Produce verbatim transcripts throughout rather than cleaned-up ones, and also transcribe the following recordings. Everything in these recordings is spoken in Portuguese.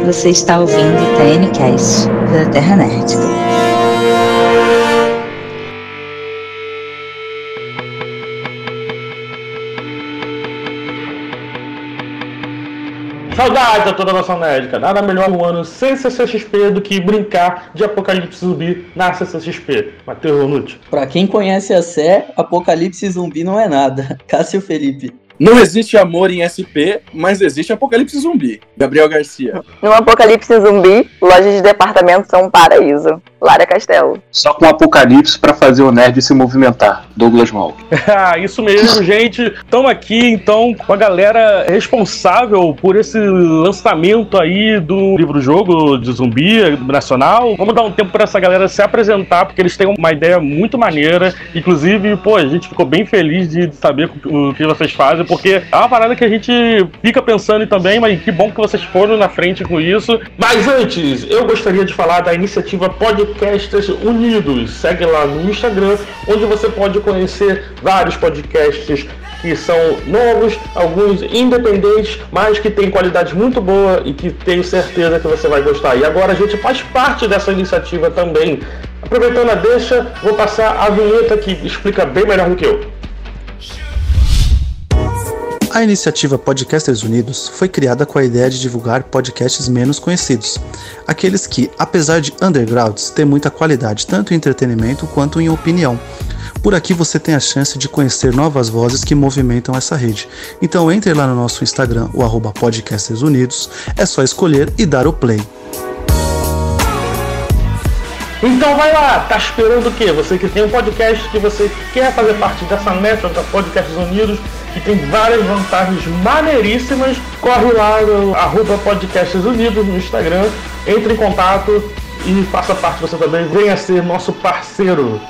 Você está ouvindo o T N Cast da Terra Nérdica. Saudades a toda a nação nérdica. Nada melhor um ano sem C C X P do que brincar de Apocalipse Zumbi na C C X P. Matheus Bonucci. Pra quem conhece a Sé, Apocalipse Zumbi não é nada. Cássio Felipe. Não existe amor em S P, mas existe Apocalipse Zumbi. Gabriel Garcia. No Apocalipse Zumbi, lojas de departamento são um paraíso. Lara Castelo. Só com Apocalipse pra fazer o nerd se movimentar. Douglas Malk. Ah, isso mesmo, gente. Estamos aqui, então, com a galera responsável por esse lançamento aí do livro-jogo de zumbi nacional. Vamos dar um tempo para essa galera se apresentar, porque eles têm uma ideia muito maneira. Inclusive, pô, a gente ficou bem feliz de saber o que vocês fazem, porque é uma parada que a gente fica pensando também, mas que bom que vocês foram na frente com isso. Mas antes, eu gostaria de falar da iniciativa Podcasters Unidos. Segue lá no Instagram, onde você pode conhecer vários podcasts que são novos, alguns independentes, mas que tem qualidade muito boa e que tenho certeza que você vai gostar. E agora a gente faz parte dessa iniciativa também. Aproveitando a deixa, vou passar a vinheta que explica bem melhor do que eu. A iniciativa Podcasters Unidos foi criada com a ideia de divulgar podcasts menos conhecidos, aqueles que, apesar de undergrounds, têm muita qualidade tanto em entretenimento quanto em opinião. Por aqui você tem a chance de conhecer novas vozes que movimentam essa rede. Então entre lá no nosso Instagram, o arroba Podcasters Unidos, é só escolher e dar o play. Então vai lá, tá esperando o quê? Você que tem um podcast, que você quer fazer parte dessa network da Podcasts Unidos, que tem várias vantagens maneiríssimas, corre lá no arroba Podcasts Unidos no Instagram, entre em contato e faça parte você também, venha ser nosso parceiro.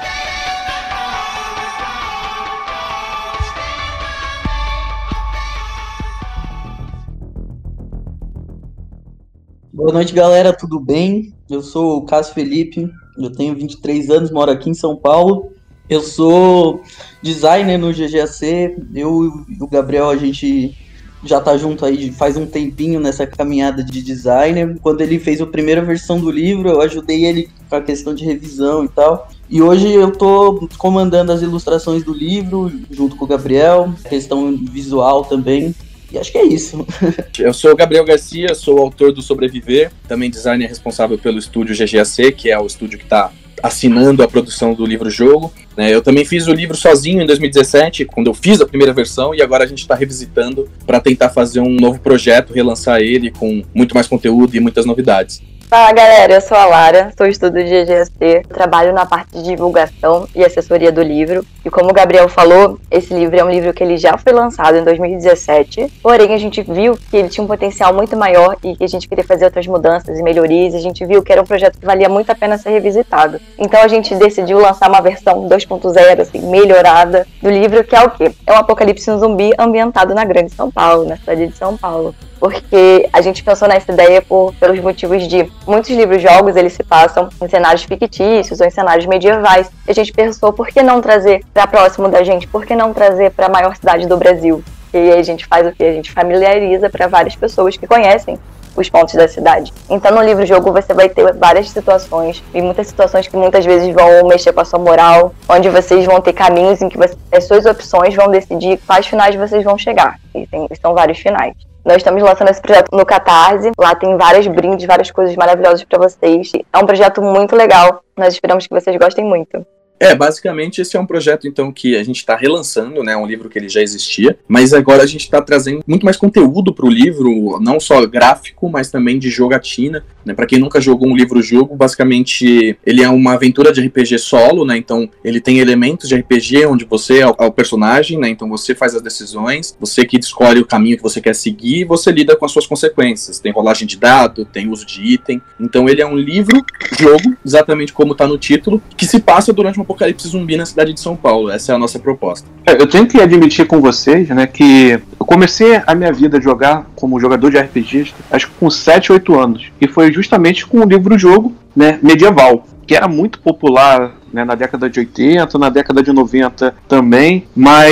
Boa noite, galera, tudo bem? Eu sou o Cássio Felipe, eu tenho vinte e três anos, moro aqui em São Paulo. Eu sou designer no G G A C, eu e o Gabriel, a gente já tá junto aí faz um tempinho nessa caminhada de designer. Quando ele fez a primeira versão do livro, eu ajudei ele com a questão de revisão e tal. E hoje eu tô comandando as ilustrações do livro, junto com o Gabriel, questão visual também. E acho que é isso. Eu sou o Gabriel Garcia, sou o autor do Sobreviver, também designer responsável pelo estúdio G G A C, que é o estúdio que está assinando a produção do livro-jogo. Eu também fiz o livro sozinho em dois mil e dezessete, quando eu fiz a primeira versão, e agora a gente está revisitando para tentar fazer um novo projeto, relançar ele com muito mais conteúdo e muitas novidades. Fala galera, eu sou a Lara, sou estudo de G G A C, trabalho na parte de divulgação e assessoria do livro. E como o Gabriel falou, esse livro é um livro que ele já foi lançado em dois mil e dezessete, porém a gente viu que ele tinha um potencial muito maior e que a gente queria fazer outras mudanças e melhorias, e a gente viu que era um projeto que valia muito a pena ser revisitado. Então a gente decidiu lançar uma versão dois ponto zero, assim, melhorada do livro, que é o quê? É um apocalipse zumbi ambientado na grande São Paulo, na cidade de São Paulo. Porque a gente pensou nessa ideia por, pelos motivos de muitos livros-jogos, eles se passam em cenários fictícios ou em cenários medievais. E a gente pensou, por que não trazer para próximo da gente? Por que não trazer para a maior cidade do Brasil? E aí a gente faz o quê? A gente familiariza para várias pessoas que conhecem os pontos da cidade. Então no livro-jogo você vai ter várias situações, e muitas situações que muitas vezes vão mexer com a sua moral, onde vocês vão ter caminhos em que você, as suas opções vão decidir quais finais vocês vão chegar. E tem, são vários finais. Nós estamos lançando esse projeto no Catarse, lá tem vários brindes, várias coisas maravilhosas para vocês. É um projeto muito legal, nós esperamos que vocês gostem muito. É, basicamente esse é um projeto então que a gente está relançando, né, um livro que ele já existia, mas agora a gente está trazendo muito mais conteúdo para o livro, não só gráfico, mas também de jogatina, né, para quem nunca jogou um livro-jogo, basicamente ele é uma aventura de R P G solo, né, então ele tem elementos de R P G onde você é o, é o personagem, né, então você faz as decisões, você que escolhe o caminho que você quer seguir, e você lida com as suas consequências, tem rolagem de dado, tem uso de item, então ele é um livro-jogo, exatamente como está no título, que se passa durante uma apocalipse zumbi na cidade de São Paulo. Essa é a nossa proposta. Eu tenho que admitir com vocês, né, que eu comecei a minha vida a jogar como jogador de R P Gs, acho que com sete, oito anos. E foi justamente com o livro-jogo, né, medieval, que era muito popular, né, na década de oitenta, na década de noventa também, mas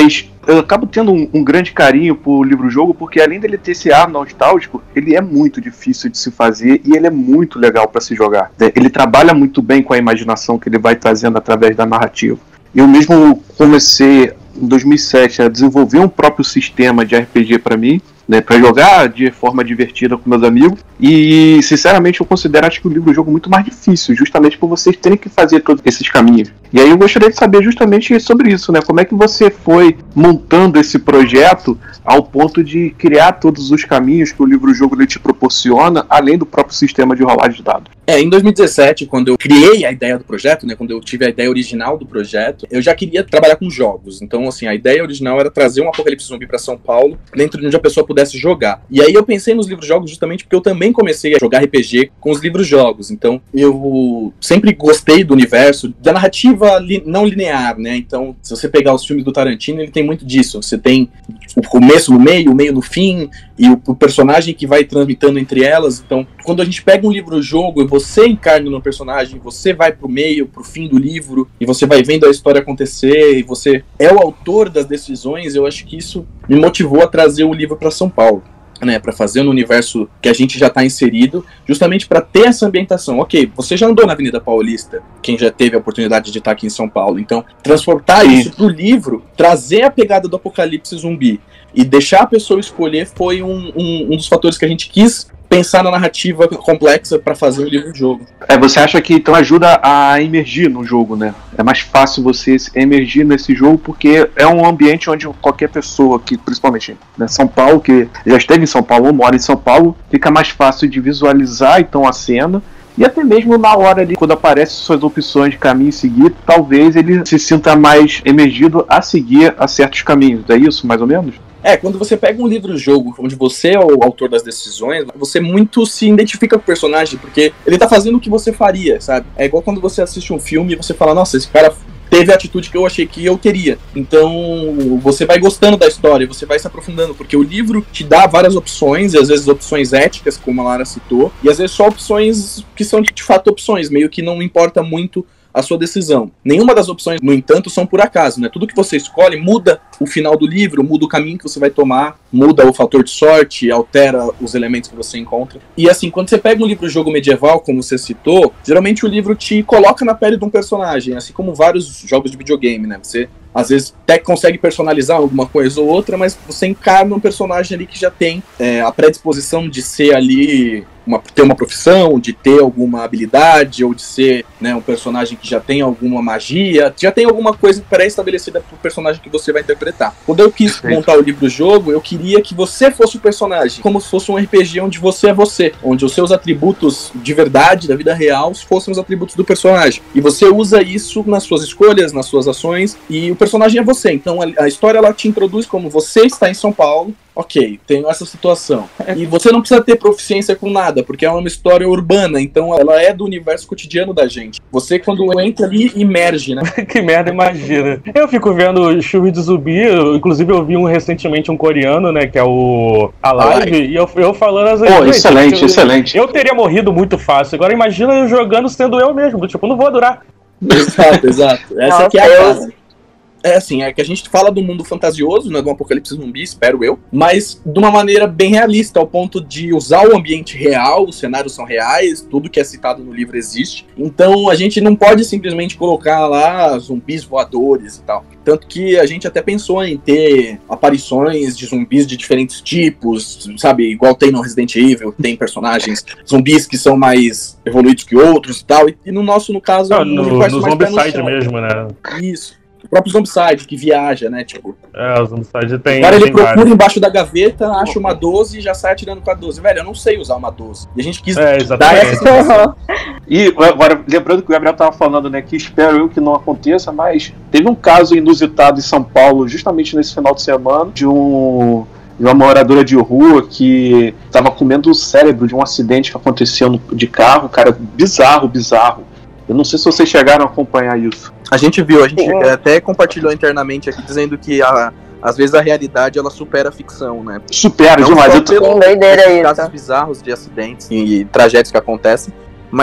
eu acabo tendo um, um grande carinho por livro-jogo, porque além dele ter esse ar nostálgico, ele é muito difícil de se fazer e ele é muito legal para se jogar. Ele trabalha muito bem com a imaginação que ele vai trazendo através da narrativa. Eu mesmo comecei em dois mil e sete a desenvolver um próprio sistema de R P G para mim, né, para jogar de forma divertida com meus amigos, e sinceramente eu considero acho que o livro-jogo muito mais difícil, justamente por vocês terem que fazer todos esses caminhos. E aí eu gostaria de saber justamente sobre isso, né? Como é que você foi montando esse projeto ao ponto de criar todos os caminhos que o livro-jogo te proporciona, além do próprio sistema de rolagem de dados? É, em dois mil e dezessete, quando eu criei a ideia do projeto, né, quando eu tive a ideia original do projeto, eu já queria trabalhar com jogos. Então, assim, a ideia original era trazer um Apocalipse Zumbi para São Paulo, dentro de onde a pessoa pudesse jogar. E aí eu pensei nos livros-jogos justamente porque eu também comecei a jogar R P G com os livros-jogos. Então, eu sempre gostei do universo, da narrativa li- não linear, né? Então, se você pegar os filmes do Tarantino, ele tem muito disso. Você tem o começo no meio, o meio no fim, e o, o personagem que vai transmitando entre elas. Então, quando a gente pega um livro-jogo e você encarna no personagem, você vai pro meio, pro fim do livro, e você vai vendo a história acontecer, e você é o autor das decisões, eu acho que isso me motivou a trazer o livro para São Paulo, né, para fazer no universo que a gente já está inserido, justamente para ter essa ambientação. Ok, você já andou na Avenida Paulista, quem já teve a oportunidade de estar aqui em São Paulo, então transportar Sim. isso pro livro, trazer a pegada do Apocalipse Zumbi e deixar a pessoa escolher foi um, um, um dos fatores que a gente quis pensar na narrativa complexa para fazer o livro-jogo. É, você acha que então ajuda a emergir no jogo, né? É mais fácil você emergir nesse jogo porque é um ambiente onde qualquer pessoa, que principalmente né, São Paulo, que já esteve em São Paulo ou mora em São Paulo, fica mais fácil de visualizar então a cena. E até mesmo na hora ali, quando aparecem suas opções de caminho a seguir, talvez ele se sinta mais emergido a seguir a certos caminhos. É isso, mais ou menos? É, quando você pega um livro-jogo onde você é o autor das decisões, você muito se identifica com o personagem, porque ele tá fazendo o que você faria, sabe? É igual quando você assiste um filme e você fala, nossa, esse cara teve a atitude que eu achei que eu teria. Então, você vai gostando da história, você vai se aprofundando, porque o livro te dá várias opções, e às vezes opções éticas, como a Lara citou, e às vezes só opções que são de fato opções, meio que não importa muito a sua decisão. Nenhuma das opções, no entanto, são por acaso, né? Tudo que você escolhe muda o final do livro, muda o caminho que você vai tomar, muda o fator de sorte, altera os elementos que você encontra. E assim, quando você pega um livro-jogo medieval, como você citou, geralmente o livro te coloca na pele de um personagem, assim como vários jogos de videogame, né? Você às vezes até consegue personalizar alguma coisa ou outra, mas você encarna um personagem ali que já tem é, a predisposição de ser ali, uma, ter uma profissão, de ter alguma habilidade, ou de ser né, um personagem que já tem alguma magia, já tem alguma coisa pré-estabelecida pro personagem que você vai interpretar. Quando eu quis montar o livro-jogo, eu queria que você fosse o personagem, como se fosse um R P G onde você é você, onde os seus atributos de verdade, da vida real, fossem os atributos do personagem. E você usa isso nas suas escolhas, nas suas ações, e o personagem é você. Então a, a história ela te introduz como você está em São Paulo, ok, tenho essa situação. E você não precisa ter proficiência com nada, porque é uma história urbana, então ela é do universo cotidiano da gente. Você, quando entra ali, emerge, né? Que merda, imagina. Eu fico vendo filme de zumbi, eu, inclusive eu vi um recentemente, um coreano, né, que é o Alive, e eu, eu falando assim... Pô, excelente, eu, excelente. Eu teria morrido muito fácil, agora imagina eu jogando sendo eu mesmo, tipo, não vou durar. Exato, exato. Essa aqui é a base. É assim, é que a gente fala do mundo fantasioso, né, do Apocalipse Zumbi, espero eu, mas de uma maneira bem realista, ao ponto de usar o ambiente real, os cenários são reais, tudo que é citado no livro existe, então a gente não pode simplesmente colocar lá zumbis voadores e tal. Tanto que a gente até pensou em ter aparições de zumbis de diferentes tipos, sabe, igual tem no Resident Evil, tem personagens zumbis que são mais evoluídos que outros e tal, e, e no nosso, no caso, ah, no, no Zombicide mesmo, né? Isso. O próprio Zombicide, que viaja, né, tipo... É, o Zombicide tem... O cara, ele tem procura vários. Embaixo da gaveta, acha uma doze e já sai atirando com a doze. Velho, eu não sei usar uma doze. E a gente quis é, dar essa sensação. E agora, lembrando que o Gabriel tava falando, né, que espero eu que não aconteça, mas teve um caso inusitado em São Paulo, justamente nesse final de semana, de um... de uma moradora de rua que estava comendo o cérebro de um acidente que aconteceu de carro, cara, bizarro, bizarro. Eu não sei se vocês chegaram a acompanhar isso. A gente viu, a gente até compartilhou internamente aqui, dizendo que a, às vezes a realidade ela supera a ficção, né? Supera não demais. Só eu pelo doideira isso. casos bizarros de acidentes e tragédias que acontecem, mas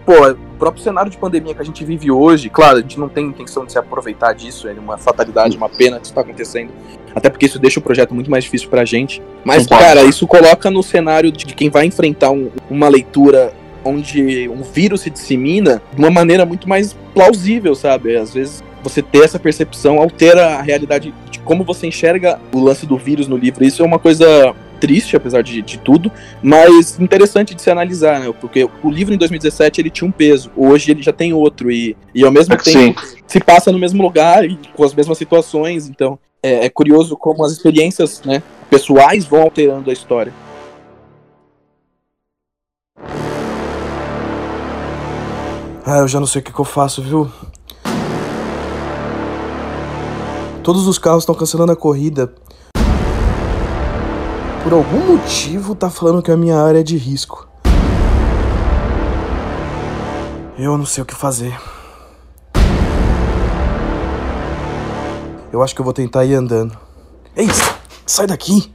pô, o próprio cenário de pandemia que a gente vive hoje, claro, a gente não tem intenção de se aproveitar disso, é uma fatalidade, uma pena que isso tá acontecendo, até porque isso deixa o projeto muito mais difícil pra gente, mas, cara, isso coloca no cenário de quem vai enfrentar um, uma leitura onde um vírus se dissemina de uma maneira muito mais plausível, sabe? Às vezes você ter essa percepção altera a realidade de como você enxerga o lance do vírus no livro. Isso é uma coisa triste, apesar de, de tudo, mas interessante de se analisar, né? Porque o livro em dois mil e dezessete ele tinha um peso, hoje ele já tem outro, e, e ao mesmo tempo sim, se passa no mesmo lugar e com as mesmas situações, então é, é curioso como as experiências, né, pessoais vão alterando a história. Ah, eu já não sei o que, que eu faço, viu? Todos os carros estão cancelando a corrida. Por algum motivo tá falando que a minha área é de risco. Eu não sei o que fazer. Eu acho que eu vou tentar ir andando. Ei, sai daqui!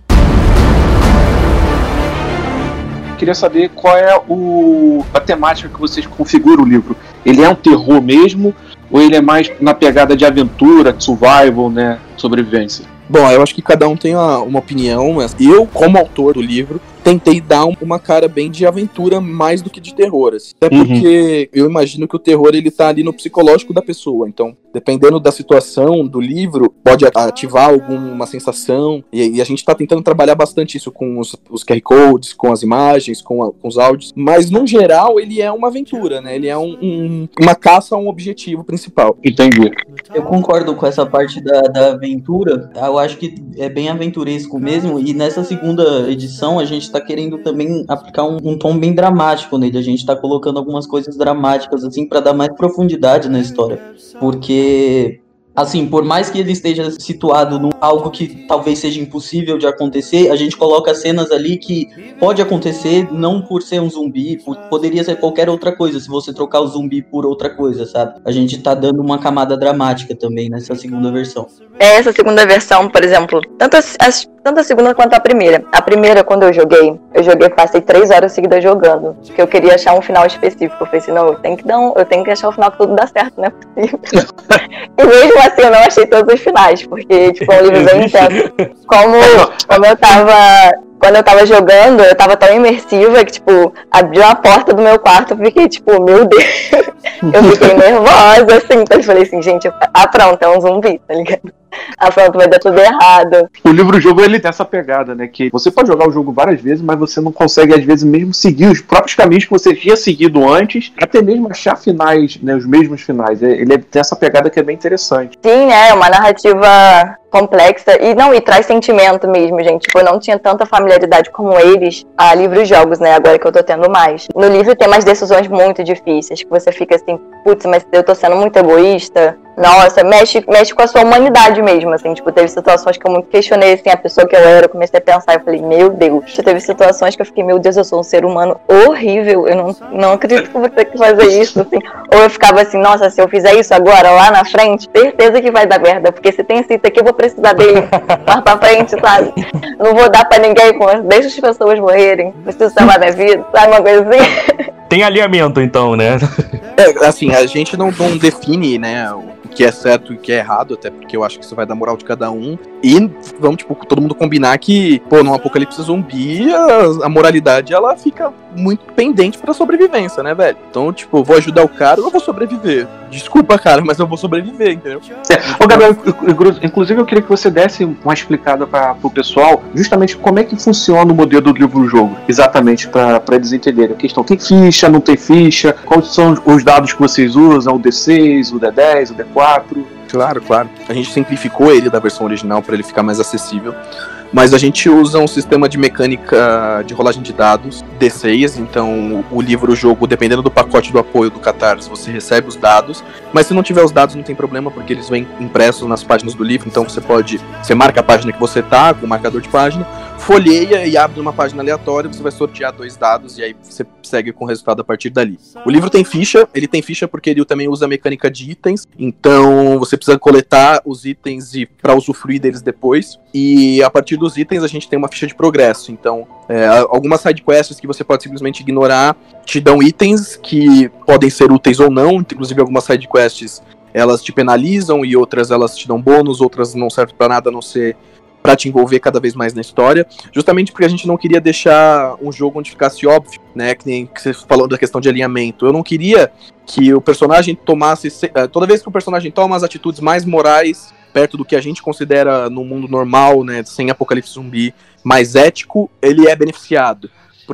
Queria saber qual é o, a temática que vocês configuram o livro. Ele é um terror mesmo? Ou ele é mais na pegada de aventura, de survival, né, sobrevivência? Bom, eu acho que cada um tem uma, uma opinião, mas eu, como autor do livro, tentei dar uma cara bem de aventura mais do que de terror, assim. Até porque uhum. eu imagino que o terror ele tá ali no psicológico da pessoa, então dependendo da situação do livro, pode ativar alguma sensação, e, e a gente tá tentando trabalhar bastante isso com os, os Q R Codes, com as imagens, com, a, com os áudios, mas no geral ele é uma aventura, né, ele é um, um, uma caça a um objetivo principal. Entendi. Eu concordo com essa parte da, da aventura, eu acho que é bem aventuresco mesmo, e nessa segunda edição a gente tá querendo também aplicar um, um tom bem dramático nele, a gente tá colocando algumas coisas dramáticas assim pra dar mais profundidade na história, porque assim, por mais que ele esteja situado em algo que talvez seja impossível de acontecer, a gente coloca cenas ali que pode acontecer não por ser um zumbi, por, poderia ser qualquer outra coisa, se você trocar o zumbi por outra coisa, sabe? A gente tá dando uma camada dramática também nessa segunda versão. Essa segunda versão, por exemplo, tanto as, as, tanto a segunda quanto a primeira. A primeira, quando eu joguei, eu joguei, passei três horas seguidas jogando, porque eu queria achar um final específico. Eu falei assim, não, eu tenho que, dar um, eu tenho que achar o final que tudo dá certo, não é possível. E mesmo assim, eu não achei todos os finais, porque, tipo, é um livro bem intenso. Como, como eu tava... Quando eu tava jogando, eu tava tão imersiva que, tipo, abriu a porta do meu quarto, eu fiquei, tipo, meu Deus. Eu fiquei nervosa, assim. Então eu falei assim, gente, ah, pronto, é um zumbi, tá ligado? Ah, pronto, vai dar tudo errado. O livro-jogo, ele tem essa pegada, né? Que você pode jogar o jogo várias vezes, mas você não consegue, às vezes, mesmo seguir os próprios caminhos que você tinha seguido antes, até mesmo achar finais, né? Os mesmos finais. Ele tem essa pegada que é bem interessante. Sim, né? É uma narrativa complexa e não, e traz sentimento mesmo, gente. Tipo, eu não tinha tanta familiaridade como eles a livros-jogos, né? Agora que eu tô tendo mais. No livro tem umas decisões muito difíceis, que você fica assim, putz, mas eu tô sendo muito egoísta. Nossa, mexe, mexe com a sua humanidade mesmo, assim, tipo, teve situações que eu muito questionei, assim, a pessoa que eu era, eu comecei a pensar, eu falei, meu Deus, teve situações que eu fiquei, meu Deus, eu sou um ser humano horrível, eu não, não acredito que eu vou ter que fazer isso, assim, ou eu ficava assim, nossa, se eu fizer isso agora, lá na frente, certeza que vai dar merda, porque se tem esse aqui, eu vou precisar dele mais pra frente, sabe, não vou dar pra ninguém, deixa as pessoas morrerem, preciso salvar minha vida, sabe, uma coisa assim. Tem alinhamento, então, né? É, assim, a gente não, não define, né, o que é certo e o que é errado, até porque eu acho que isso vai dar moral de cada um. E vamos, tipo, todo mundo combinar que, pô, num apocalipse zumbi, a, a moralidade, ela fica muito pendente pra sobrevivência, né, velho? Então, tipo, vou ajudar o cara ou eu vou sobreviver? Desculpa, cara, mas eu vou sobreviver, entendeu? É. Ô, Gabriel, inclusive eu queria que você desse uma explicada para o pessoal, justamente como é que funciona o modelo do livro-jogo, exatamente, para eles entenderem. A questão, tem ficha, não tem ficha, quais são os dados que vocês usam, o D seis, o D dez, o D quatro... Claro, claro. A gente simplificou ele da versão original para ele ficar mais acessível. Mas a gente usa um sistema de mecânica de rolagem de dados, D seis, então o livro, o jogo, dependendo do pacote do apoio do Catarse, você recebe os dados, mas se não tiver os dados não tem problema, porque eles vêm impressos nas páginas do livro, então você pode, você marca a página que você tá, com o marcador de página, folheia e abre uma página aleatória, você vai sortear dois dados e aí você segue com o resultado a partir dali. O livro tem ficha, ele tem ficha porque ele também usa a mecânica de itens, então você precisa coletar os itens e para usufruir deles depois, e a partir dos itens a gente tem uma ficha de progresso. Então, é, algumas sidequests que você pode simplesmente ignorar te dão itens que podem ser úteis ou não. Inclusive, algumas sidequests elas te penalizam e outras elas te dão bônus, outras não servem pra nada a não ser pra te envolver cada vez mais na história, justamente porque a gente não queria deixar um jogo onde ficasse óbvio, né, que nem que você falou da questão de alinhamento. Eu não queria que o personagem tomasse, toda vez que o personagem toma as atitudes mais morais, perto do que a gente considera no mundo normal, né, sem apocalipse zumbi, mais ético, ele é beneficiado.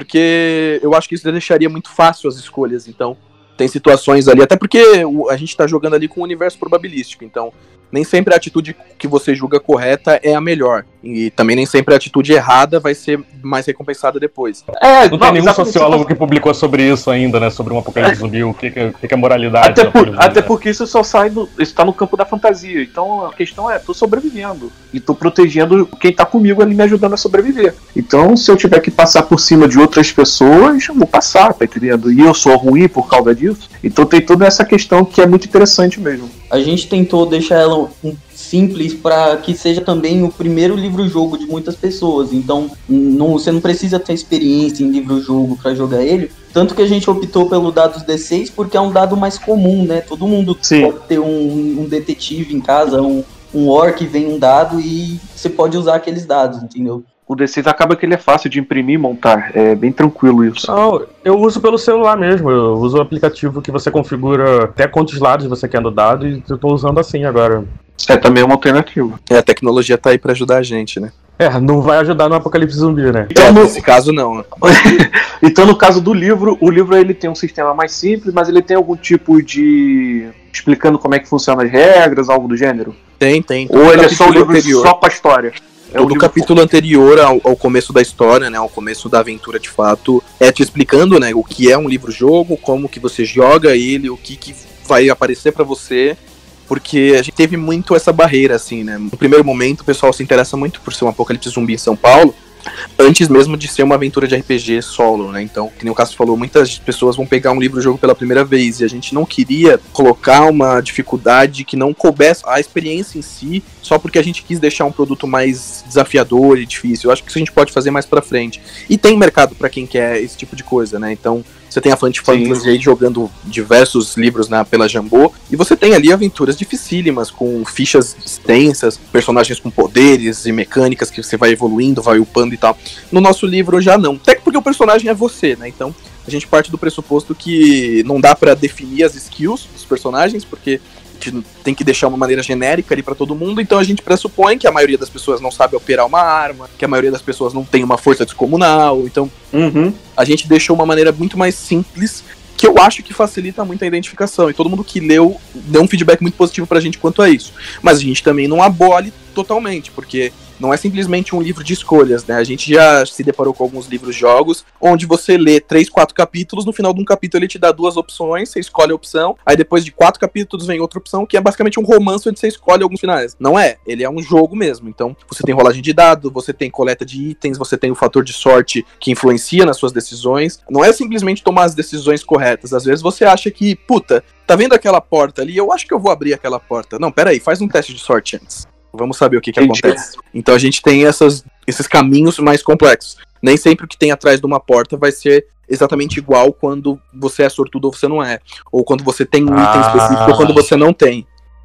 Porque eu acho que isso deixaria muito fácil as escolhas, então tem situações ali, até porque a gente tá jogando ali com um universo probabilístico, então nem sempre a atitude que você julga correta é a melhor. E também nem sempre a atitude errada vai ser mais recompensada depois. É, não, não tem nenhum sociólogo que publicou sobre isso ainda, né? Sobre um apocalipse é. zumbi, o que, que, que é moralidade. Até, por, até porque isso só sai do. Isso tá no campo da fantasia. Então a questão é, tô sobrevivendo. E tô protegendo quem tá comigo ali me ajudando a sobreviver. Então, se eu tiver que passar por cima de outras pessoas, eu vou passar, tá entendendo? E eu sou ruim por causa disso. Então tem toda essa questão que é muito interessante mesmo. A gente tentou deixar ela um simples para que seja também o primeiro livro-jogo de muitas pessoas. Então, não, você não precisa ter experiência em livro-jogo para jogar ele. Tanto que a gente optou pelo dado D seis porque é um dado mais comum, né? Todo mundo Sim. pode ter um, um detetive em casa, um, um orc, vem um dado e você pode usar aqueles dados, entendeu? O D seis acaba que ele é fácil de imprimir e montar, é bem tranquilo isso. Não, eu uso pelo celular mesmo, eu uso o aplicativo que você configura até quantos lados você quer no dado e eu tô usando assim agora. É também uma alternativa. É, a tecnologia tá aí pra ajudar a gente, né? É, não vai ajudar no apocalipse zumbi, né? Então, é, no... nesse caso não. Então, no caso do livro, o livro ele tem um sistema mais simples, mas ele tem algum tipo de... explicando como é que funcionam as regras, algo do gênero? Tem, tem. Ou ele é só um livro anterior. Só pra história? É o capítulo anterior ao, ao começo da história, né, ao começo da aventura de fato, é te explicando, né, o que é um livro-jogo, como que você joga ele, o que, que vai aparecer pra você, porque a gente teve muito essa barreira, assim, né. No primeiro momento, o pessoal se interessa muito por ser um apocalipse zumbi em São Paulo, antes mesmo de ser uma aventura de R P G solo, né, então, que nem o Cássio falou, muitas pessoas vão pegar um livro-jogo pela primeira vez, e a gente não queria colocar uma dificuldade que não coubesse a experiência em si, só porque a gente quis deixar um produto mais desafiador e difícil. Eu acho que isso a gente pode fazer mais pra frente. E tem mercado pra quem quer esse tipo de coisa, né, então... Você tem a Fant Fantasy aí jogando diversos livros na, pela Jambô, e você tem ali aventuras dificílimas, com fichas extensas, personagens com poderes e mecânicas que você vai evoluindo, vai upando e tal. No nosso livro já não. Até porque o personagem é você, né? Então a gente parte do pressuposto que não dá pra definir as skills dos personagens, porque a gente tem que deixar uma maneira genérica ali pra todo mundo, então a gente pressupõe que a maioria das pessoas não sabe operar uma arma, que a maioria das pessoas não tem uma força descomunal, então uhum. a gente deixou uma maneira muito mais simples, que eu acho que facilita muito a identificação, e todo mundo que leu deu um feedback muito positivo pra gente quanto a isso. Mas a gente também não abole totalmente, porque não é simplesmente um livro de escolhas, né? A gente já se deparou com alguns livros-jogos, onde você lê três, quatro capítulos, no final de um capítulo ele te dá duas opções, você escolhe a opção, aí depois de quatro capítulos vem outra opção, que é basicamente um romance onde você escolhe alguns finais. Não é, ele é um jogo mesmo, então você tem rolagem de dado, você tem coleta de itens, você tem o fator de sorte que influencia nas suas decisões. Não é simplesmente tomar as decisões corretas, às vezes você acha que, puta, tá vendo aquela porta ali? Eu acho que eu vou abrir aquela porta. Não, peraí, faz um teste de sorte antes. Vamos saber o que, que acontece. Então a gente tem essas, esses caminhos mais complexos. Nem sempre o que tem atrás de uma porta vai ser exatamente igual quando você é sortudo ou você não é. Ou quando você tem um ah. item específico ou quando você não tem.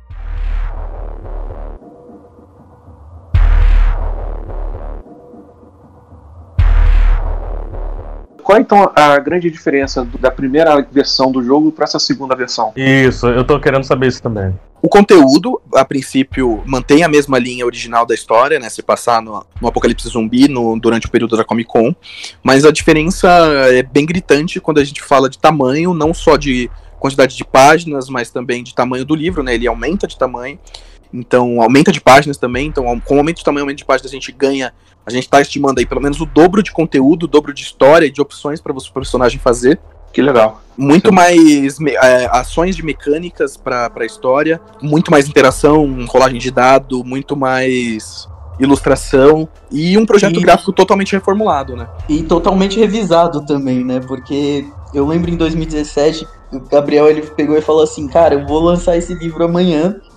Qual é então a grande diferença da primeira versão do jogo para essa segunda versão? Isso, eu tô querendo saber isso também. O conteúdo, a princípio, mantém a mesma linha original da história, né? Se passar no, no Apocalipse Zumbi no, durante o período da Comic Con. Mas a diferença é bem gritante quando a gente fala de tamanho, não só de quantidade de páginas, mas também de tamanho do livro, né? Ele aumenta de tamanho. Então, aumenta de páginas também. Então, com o aumento de tamanho e aumento de páginas, a gente ganha... A gente tá estimando aí pelo menos o dobro de conteúdo, o dobro de história e de opções para o personagem fazer. Que legal. Muito Sim. mais é, ações de mecânicas para a história, muito mais interação, rolagem de dado, muito mais ilustração e um projeto e... gráfico totalmente reformulado, né? E totalmente revisado também, né? Porque eu lembro em dois mil e dezessete, o Gabriel ele pegou e falou assim, cara, eu vou lançar esse livro amanhã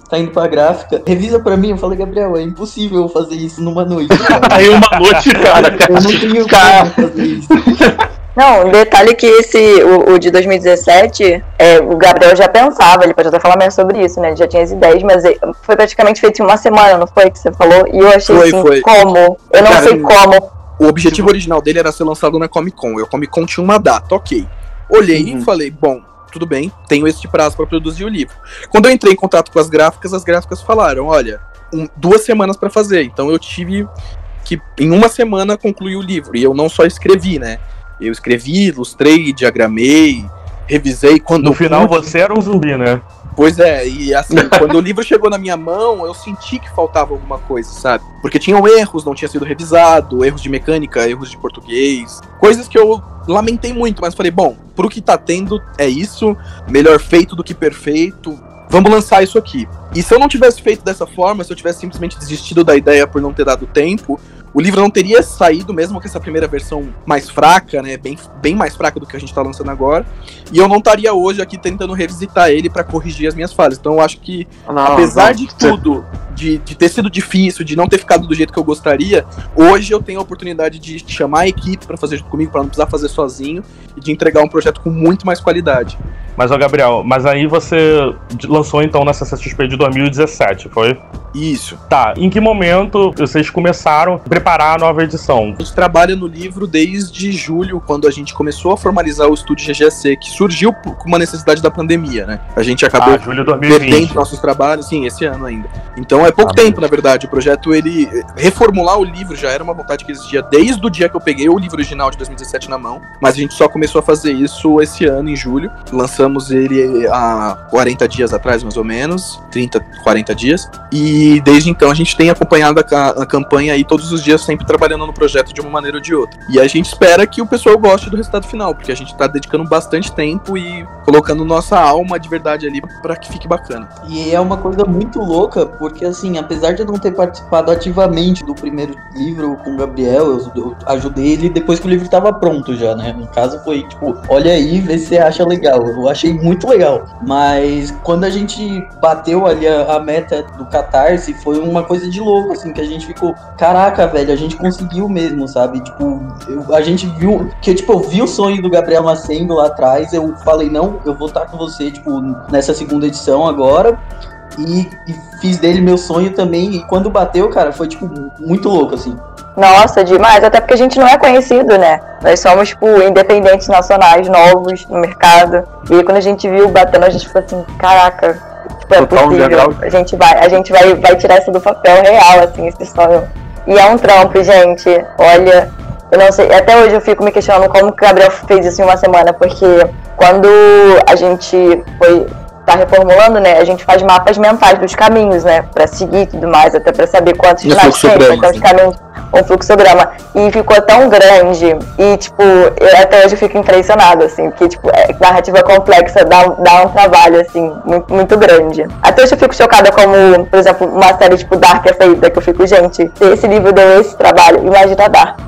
tá indo pra gráfica, revisa pra mim. Eu falei, Gabriel, é impossível eu fazer isso numa noite. Aí uma noite, cara. Eu não tenho Cara. como fazer isso. Não, um detalhe que esse, o, o de dois mil e dezessete, é, o Gabriel já pensava, ele pode até falar mais sobre isso, né? Ele já tinha as ideias, mas ele- foi praticamente feito em uma semana, não foi que você falou? E eu achei Foi, assim, foi. como? Eu não Cara, sei como. O objetivo original dele era ser lançado na Comic Con. E a Comic Con tinha uma data, ok. Olhei Uhum. e falei, bom, tudo bem, tenho esse prazo para produzir o livro. Quando eu entrei em contato com as gráficas, as gráficas falaram, olha, um- duas semanas para fazer. Então eu tive que, em uma semana, concluir o livro. E eu não só escrevi, né? Eu escrevi, ilustrei, diagramei, revisei quando No eu final pude. você era um zumbi, né? Pois é, e assim, quando o livro chegou na minha mão, eu senti que faltava alguma coisa, sabe? Porque tinham erros, não tinha sido revisado, erros de mecânica, erros de português, coisas que eu lamentei muito, mas falei, bom, pro que tá tendo, é isso, melhor feito do que perfeito, vamos lançar isso aqui. E se eu não tivesse feito dessa forma, se eu tivesse simplesmente desistido da ideia por não ter dado tempo, o livro não teria saído, mesmo com essa primeira versão mais fraca, né, bem, bem mais fraca do que a gente tá lançando agora, e eu não estaria hoje aqui tentando revisitar ele pra corrigir as minhas falhas. Então eu acho que, Não, apesar não, de você- tudo, de, de ter sido difícil, de não ter ficado do jeito que eu gostaria, hoje eu tenho a oportunidade de chamar a equipe pra fazer junto comigo, pra não precisar fazer sozinho, e de entregar um projeto com muito mais qualidade. Mas, ó, Gabriel, mas aí você lançou então na C C X P de dois mil e dezessete, foi? Isso. Tá, em que momento vocês começaram a preparar a nova edição? A gente trabalha no livro desde julho, quando a gente começou a formalizar o estúdio G G A C, que surgiu por- com uma necessidade da pandemia, né? A gente acabou Ah, julho de dois mil e perdendo vinte. nossos trabalhos, sim, esse ano ainda. Então é pouco Ah, tempo, na verdade. O projeto, ele... Reformular o livro já era uma vontade que existia desde o dia que eu peguei o livro original de dois mil e dezessete na mão, mas a gente só começou a fazer isso esse ano, em julho. Lançamos ele há quarenta dias atrás, mais ou menos, trinta, quarenta dias. E desde então a gente tem acompanhado a, ca- a campanha aí todos os dias, sempre trabalhando no projeto de uma maneira ou de outra. E a gente espera que o pessoal goste do resultado final, porque a gente tá dedicando bastante tempo e colocando nossa alma de verdade ali pra que fique bacana. E é uma coisa muito louca, porque assim, apesar de eu não ter participado ativamente do primeiro livro com o Gabriel, eu, eu ajudei ele depois que o livro tava pronto já, né? No caso foi tipo, olha aí, vê se você acha legal. Eu achei muito legal. Mas quando a gente bateu ali a, a meta do Catarse, foi uma coisa de louco, assim, que a gente ficou, caraca, velho, a gente conseguiu mesmo, sabe? Tipo, eu- a gente viu, que tipo, eu vi o sonho do Gabriel nascendo lá atrás, eu falei, não, eu vou estar com você, tipo, nessa segunda edição agora. E, e fiz dele meu sonho também. E quando bateu, cara, foi, tipo, muito louco, assim. Nossa, demais, até porque a gente não é conhecido, né? Nós somos, tipo, independentes nacionais, novos no mercado. E aí, quando a gente viu batendo, a gente ficou assim, caraca, tipo, é Total possível. underground. A gente vai, a gente vai, vai tirar isso do papel real, assim, esse sonho. E é um trampo, gente. Olha, eu não sei, até hoje eu fico me questionando como que o Gabriel fez isso em uma semana, porque quando a gente foi tá reformulando, né, a gente faz mapas mentais dos caminhos, né, pra seguir e tudo mais, até pra saber quantos E finais tem, fluxogramas, quais são os né? caminhos, um fluxograma. E ficou tão grande, e, tipo, eu até hoje eu fico impressionado, assim, porque, tipo, é, narrativa complexa dá, dá um trabalho, assim, muito, muito grande. Até hoje eu fico chocada como, por exemplo, uma série, tipo, Dark é feita, que eu fico, gente, se esse livro deu esse trabalho, imagina Dark.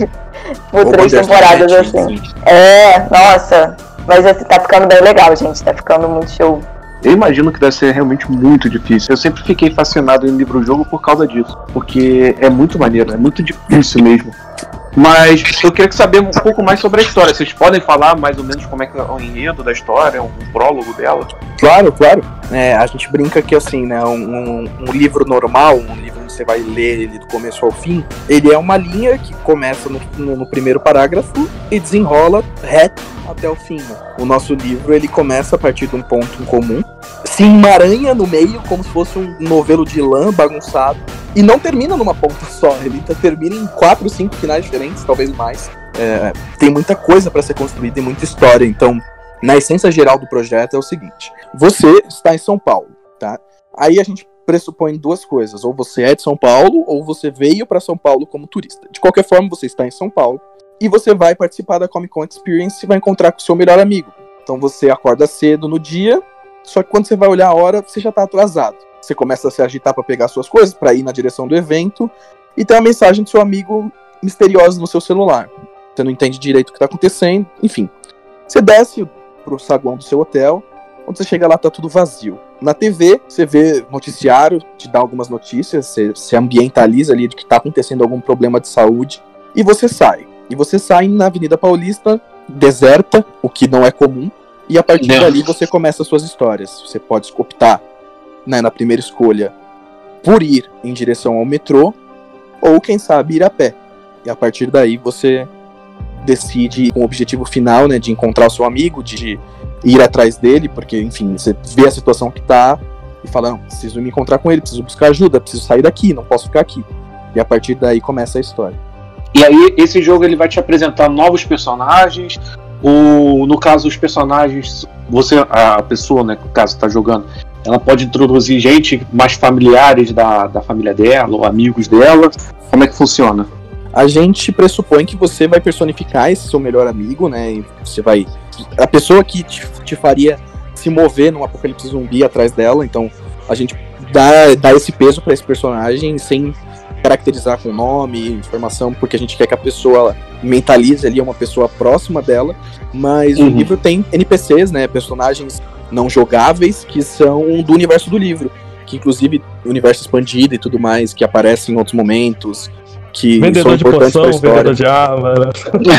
Por Ou três Bandersnatch, temporadas, assim. sim. É, nossa, mas assim, tá ficando bem legal, gente, tá ficando muito show. Eu imagino que deve ser realmente muito difícil. Eu sempre fiquei fascinado em livro-jogo por causa disso. Porque é muito maneiro, é muito difícil mesmo. Mas eu queria saber um pouco mais sobre a história. Vocês podem falar mais ou menos como é que é o enredo da história, um prólogo dela? Claro, claro. É, a gente brinca que assim, né, um, um, um livro normal, um livro onde você vai ler ele do começo ao fim, ele é uma linha que começa no, no, no primeiro parágrafo e desenrola reto até o fim. Né? O nosso livro, ele começa a partir de um ponto em comum, se emaranha no meio como se fosse um novelo de lã bagunçado, e não termina numa ponta só, ele termina em quatro, cinco finais diferentes, talvez mais. É, tem muita coisa para ser construída e muita história, então na essência geral do projeto é o seguinte: você está em São Paulo, tá? Aí a gente pressupõe duas coisas: ou você é de São Paulo, ou você veio para São Paulo como turista. De qualquer forma, você está em São Paulo e você vai participar da Comic Con Experience e vai encontrar com o seu melhor amigo. Então você acorda cedo no dia, só que quando você vai olhar a hora, você já está atrasado. Você começa a se agitar para pegar suas coisas, para ir na direção do evento, e tem uma mensagem do seu amigo misteriosa no seu celular. Você não entende direito o que está acontecendo, enfim. Você desce pro saguão do seu hotel, Quando você chega lá, tá tudo vazio. Na T V, você vê noticiário, te dá algumas notícias, você se ambientaliza ali de que tá acontecendo algum problema de saúde, e você sai. E você sai na Avenida Paulista, deserta, o que não é comum, e a partir Não. dali você começa as suas histórias. Você pode optar, né, na primeira escolha, por ir em direção ao metrô, ou quem sabe ir a pé. E a partir daí você decide com o objetivo final, né, de encontrar o seu amigo, de ir atrás dele, porque, enfim, você vê a situação que tá e fala, não, preciso me encontrar com ele, preciso buscar ajuda, preciso sair daqui, não posso ficar aqui. E a partir daí começa a história. E aí, esse jogo ele vai te apresentar novos personagens, ou, no caso, os personagens, você, a pessoa, né, que no caso tá jogando, ela pode introduzir gente mais familiares da, da família dela, ou amigos dela. Como é que funciona? A gente pressupõe que você vai personificar esse seu melhor amigo, né? E você vai... A pessoa que te, te faria se mover num apocalipse zumbi atrás dela. Então, a gente dá, dá esse peso pra esse personagem sem caracterizar com nome, informação, porque a gente quer que a pessoa mentalize ali uma pessoa próxima dela. Mas uhum. o livro tem N P Cs, né? Personagens não jogáveis que são do universo do livro. Que, inclusive, universo expandido e tudo mais, que aparecem em outros momentos... Que vendedor são de importantes poção, pra história. vendedor de arma. Né?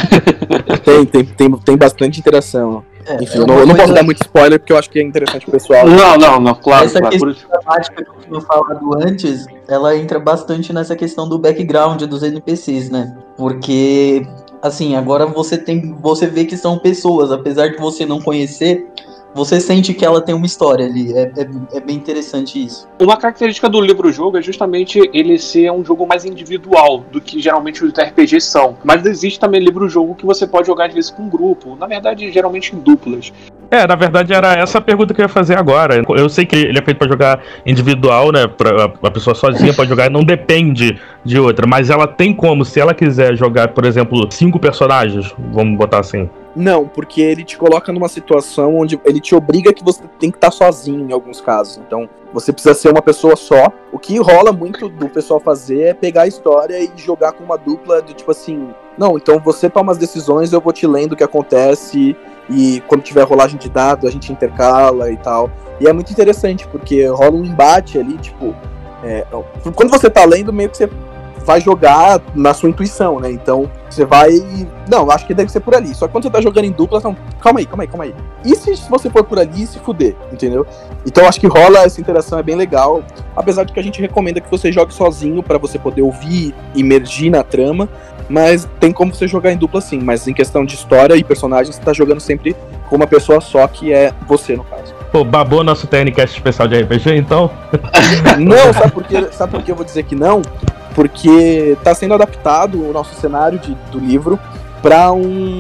tem, tem, tem, tem bastante interação. É, Enfim, é eu não, eu não coisa... posso dar muito spoiler porque eu acho que é interessante pro pessoal. Não, não, não, claro. Essa claro. questão dramática que eu tinha falado antes, ela entra bastante nessa questão do background dos N P Cs, né? Porque, assim, agora você tem, você vê que são pessoas, apesar de você não conhecer, você sente que ela tem uma história ali. É, é, é bem interessante isso. Uma característica do livro-jogo é justamente ele ser um jogo mais individual do que geralmente os R P Gs são. Mas existe também livro-jogo que você pode jogar às vezes com um grupo. Na verdade, geralmente em duplas. É, na verdade era essa a pergunta que eu ia fazer agora. Eu sei que ele é feito pra jogar individual, né? Pra, a pessoa sozinha pode jogar e não depende de outra. Mas ela tem como, se ela quiser jogar, por exemplo, cinco personagens, vamos botar assim. Não, porque ele te coloca numa situação onde ele te obriga que você tem que estar sozinho em alguns casos. Então, você precisa ser uma pessoa só. O que rola muito do pessoal fazer é pegar a história e jogar com uma dupla do tipo assim... Não, então você toma as decisões, eu vou te lendo o que acontece... E quando tiver rolagem de dados, a gente intercala e tal. E é muito interessante, porque rola um embate ali, tipo... É, quando você tá lendo, meio que você vai jogar na sua intuição, né? Então, você vai... Não, acho que deve ser por ali. Só que quando você tá jogando em dupla, não, calma aí, calma aí, calma aí. E se você for por ali, se fuder, entendeu? Então, acho que rola essa interação, é bem legal. Apesar de que a gente recomenda que você jogue sozinho, pra você poder ouvir, imergir na trama. Mas tem como você jogar em dupla sim. Mas em questão de história e personagens, você tá jogando sempre com uma pessoa só, que é você, no caso. Pô, babou nosso T N Cast especial de R P G, então? Não, sabe por quê? Sabe por que eu vou dizer que não? Porque tá sendo adaptado o nosso cenário de, do livro para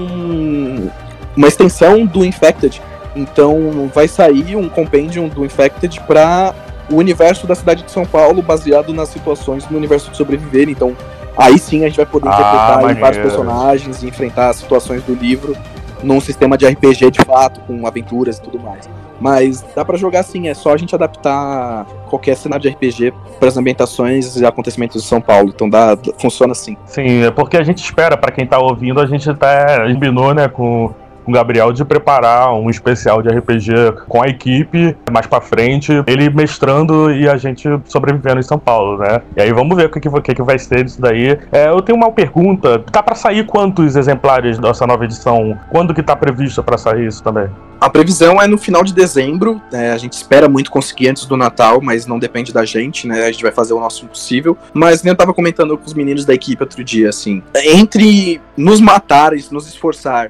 um, uma extensão do Infected. Então vai sair um compendium do Infected para o universo da cidade de São Paulo, baseado nas situações no universo de Sobreviver. Então aí sim a gente vai poder ah, interpretar maneiro. vários personagens e enfrentar as situações do livro num sistema de R P G de fato, com aventuras e tudo mais. Mas dá pra jogar sim, é só a gente adaptar qualquer cenário de R P G para as ambientações e acontecimentos de São Paulo. Então dá, funciona assim. Sim, é porque a gente espera, pra quem tá ouvindo, a gente até combinou, né, com, com o Gabriel de preparar um especial de R P G com a equipe, mais pra frente, ele mestrando e a gente sobrevivendo em São Paulo, né? E aí vamos ver o que, que, que vai ser disso daí. É, eu tenho uma pergunta, tá pra sair quantos exemplares dessa nova edição? Quando que tá previsto pra sair isso também? A previsão é no final de dezembro, né? A gente espera muito conseguir antes do Natal, mas não depende da gente, né? A gente vai fazer o nosso possível. Mas nem eu tava comentando com os meninos da equipe outro dia, assim, entre nos matar, nos esforçar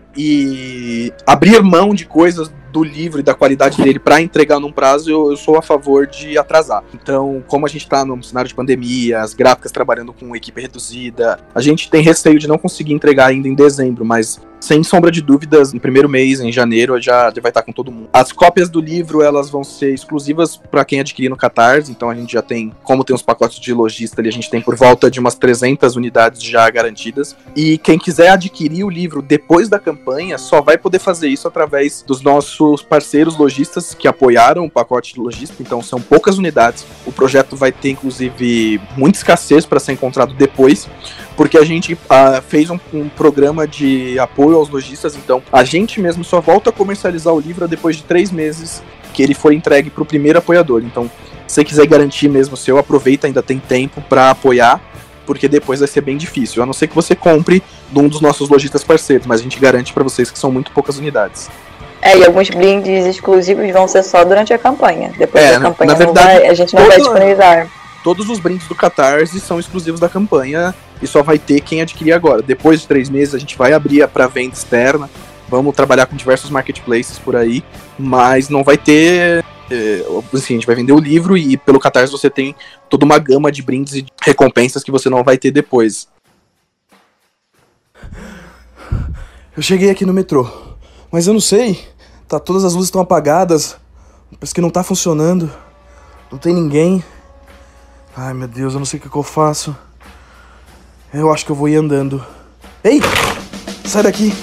e abrir mão de coisas do livro e da qualidade dele para entregar num prazo, eu, eu sou a favor de atrasar. Então, como a gente tá num cenário de pandemia, as gráficas trabalhando com equipe reduzida, a gente tem receio de não conseguir entregar ainda em dezembro, mas sem sombra de dúvidas, no primeiro mês, em janeiro, já, já vai estar com todo mundo. As cópias do livro, elas vão ser exclusivas para quem adquirir no Catarse, então a gente já tem, como tem os pacotes de lojista ali, a gente tem por volta de umas trezentas unidades já garantidas. E quem quiser adquirir o livro depois da campanha, só vai poder fazer isso através dos nossos parceiros lojistas que apoiaram o pacote de lojista, então são poucas unidades. O projeto vai ter, inclusive, muita escassez para ser encontrado depois, porque a gente uh, fez um, um programa de apoio aos lojistas, então a gente mesmo só volta a comercializar o livro depois de três meses que ele foi entregue para o primeiro apoiador. Então, se você quiser garantir mesmo o seu, aproveita, ainda tem tempo para apoiar, porque depois vai ser bem difícil, a não ser que você compre de um dos nossos lojistas parceiros, mas a gente garante para vocês que são muito poucas unidades. É, e alguns blindes exclusivos vão ser só durante a campanha. Depois é, da campanha na verdade, não vai, a gente não vai disponibilizar. Todos os brindes do Catarse são exclusivos da campanha e só vai ter quem adquirir agora. Depois de três meses a gente vai abrir para venda externa, vamos trabalhar com diversos marketplaces por aí, mas não vai ter... É, assim, a gente vai vender o livro e pelo Catarse você tem toda uma gama de brindes e recompensas que você não vai ter depois. Eu cheguei aqui no metrô, mas eu não sei, tá, todas as luzes estão apagadas, parece que não tá funcionando, não tem ninguém. Ai meu Deus, eu não sei o que, que eu faço. Eu acho que eu vou ir andando. Ei! Sai daqui!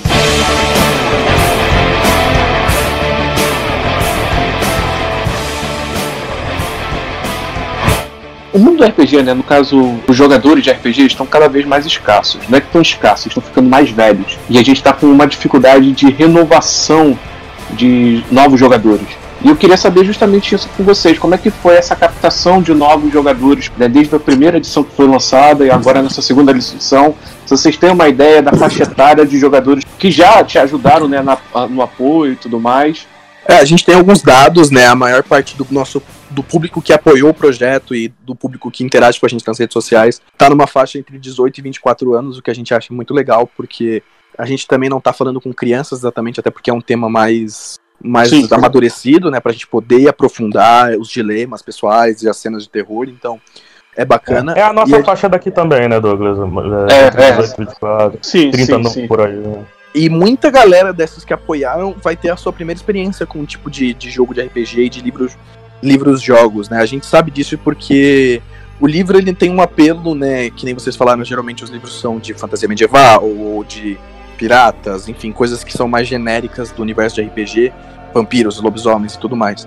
O mundo do R P G, né, no caso, os jogadores de R P G estão cada vez mais escassos. Não é que estão escassos, estão ficando mais velhos. E a gente está com uma dificuldade de renovação de novos jogadores. E eu queria saber justamente isso com vocês. Como é que foi essa captação de novos jogadores, né, desde a primeira edição que foi lançada e agora nessa segunda edição? Se vocês têm uma ideia da faixa etária de jogadores que já te ajudaram, né, na, no apoio e tudo mais. É, a gente tem alguns dados, né? A maior parte do nosso do público que apoiou o projeto e do público que interage com a gente nas redes sociais tá numa faixa entre dezoito e vinte e quatro anos, o que a gente acha muito legal, porque a gente também não tá falando com crianças exatamente, até porque é um tema mais, mais Sim, amadurecido, né? Pra gente poder aprofundar os dilemas pessoais e as cenas de terror, então é bacana. É a nossa e faixa a... daqui também, né, Douglas? É, é. dezoito, vinte e quatro, sim, trinta sim, não, sim. por aí, né? E muita galera dessas que apoiaram vai ter a sua primeira experiência com um tipo de, de jogo de R P G e de livros, livros jogos, né? A gente sabe disso porque o livro ele tem um apelo, né? Que nem vocês falaram, geralmente os livros são de fantasia medieval ou de piratas, enfim, coisas que são mais genéricas do universo de R P G, vampiros, lobisomens e tudo mais.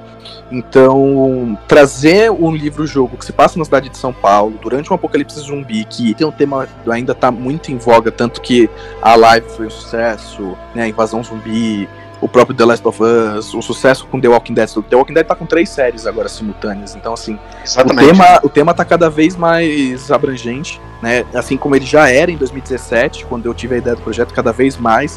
Então, trazer um livro-jogo que se passa na cidade de São Paulo, durante um apocalipse zumbi, que tem um tema que ainda está muito em voga, tanto que a Live foi um sucesso, né, a invasão zumbi, o próprio The Last of Us, o sucesso com The Walking Dead. The Walking Dead tá com três séries agora simultâneas, então assim, Exatamente. o tema, o tema tá cada vez mais abrangente, né, assim como ele já era em dois mil e dezessete, quando eu tive a ideia do projeto, cada vez mais.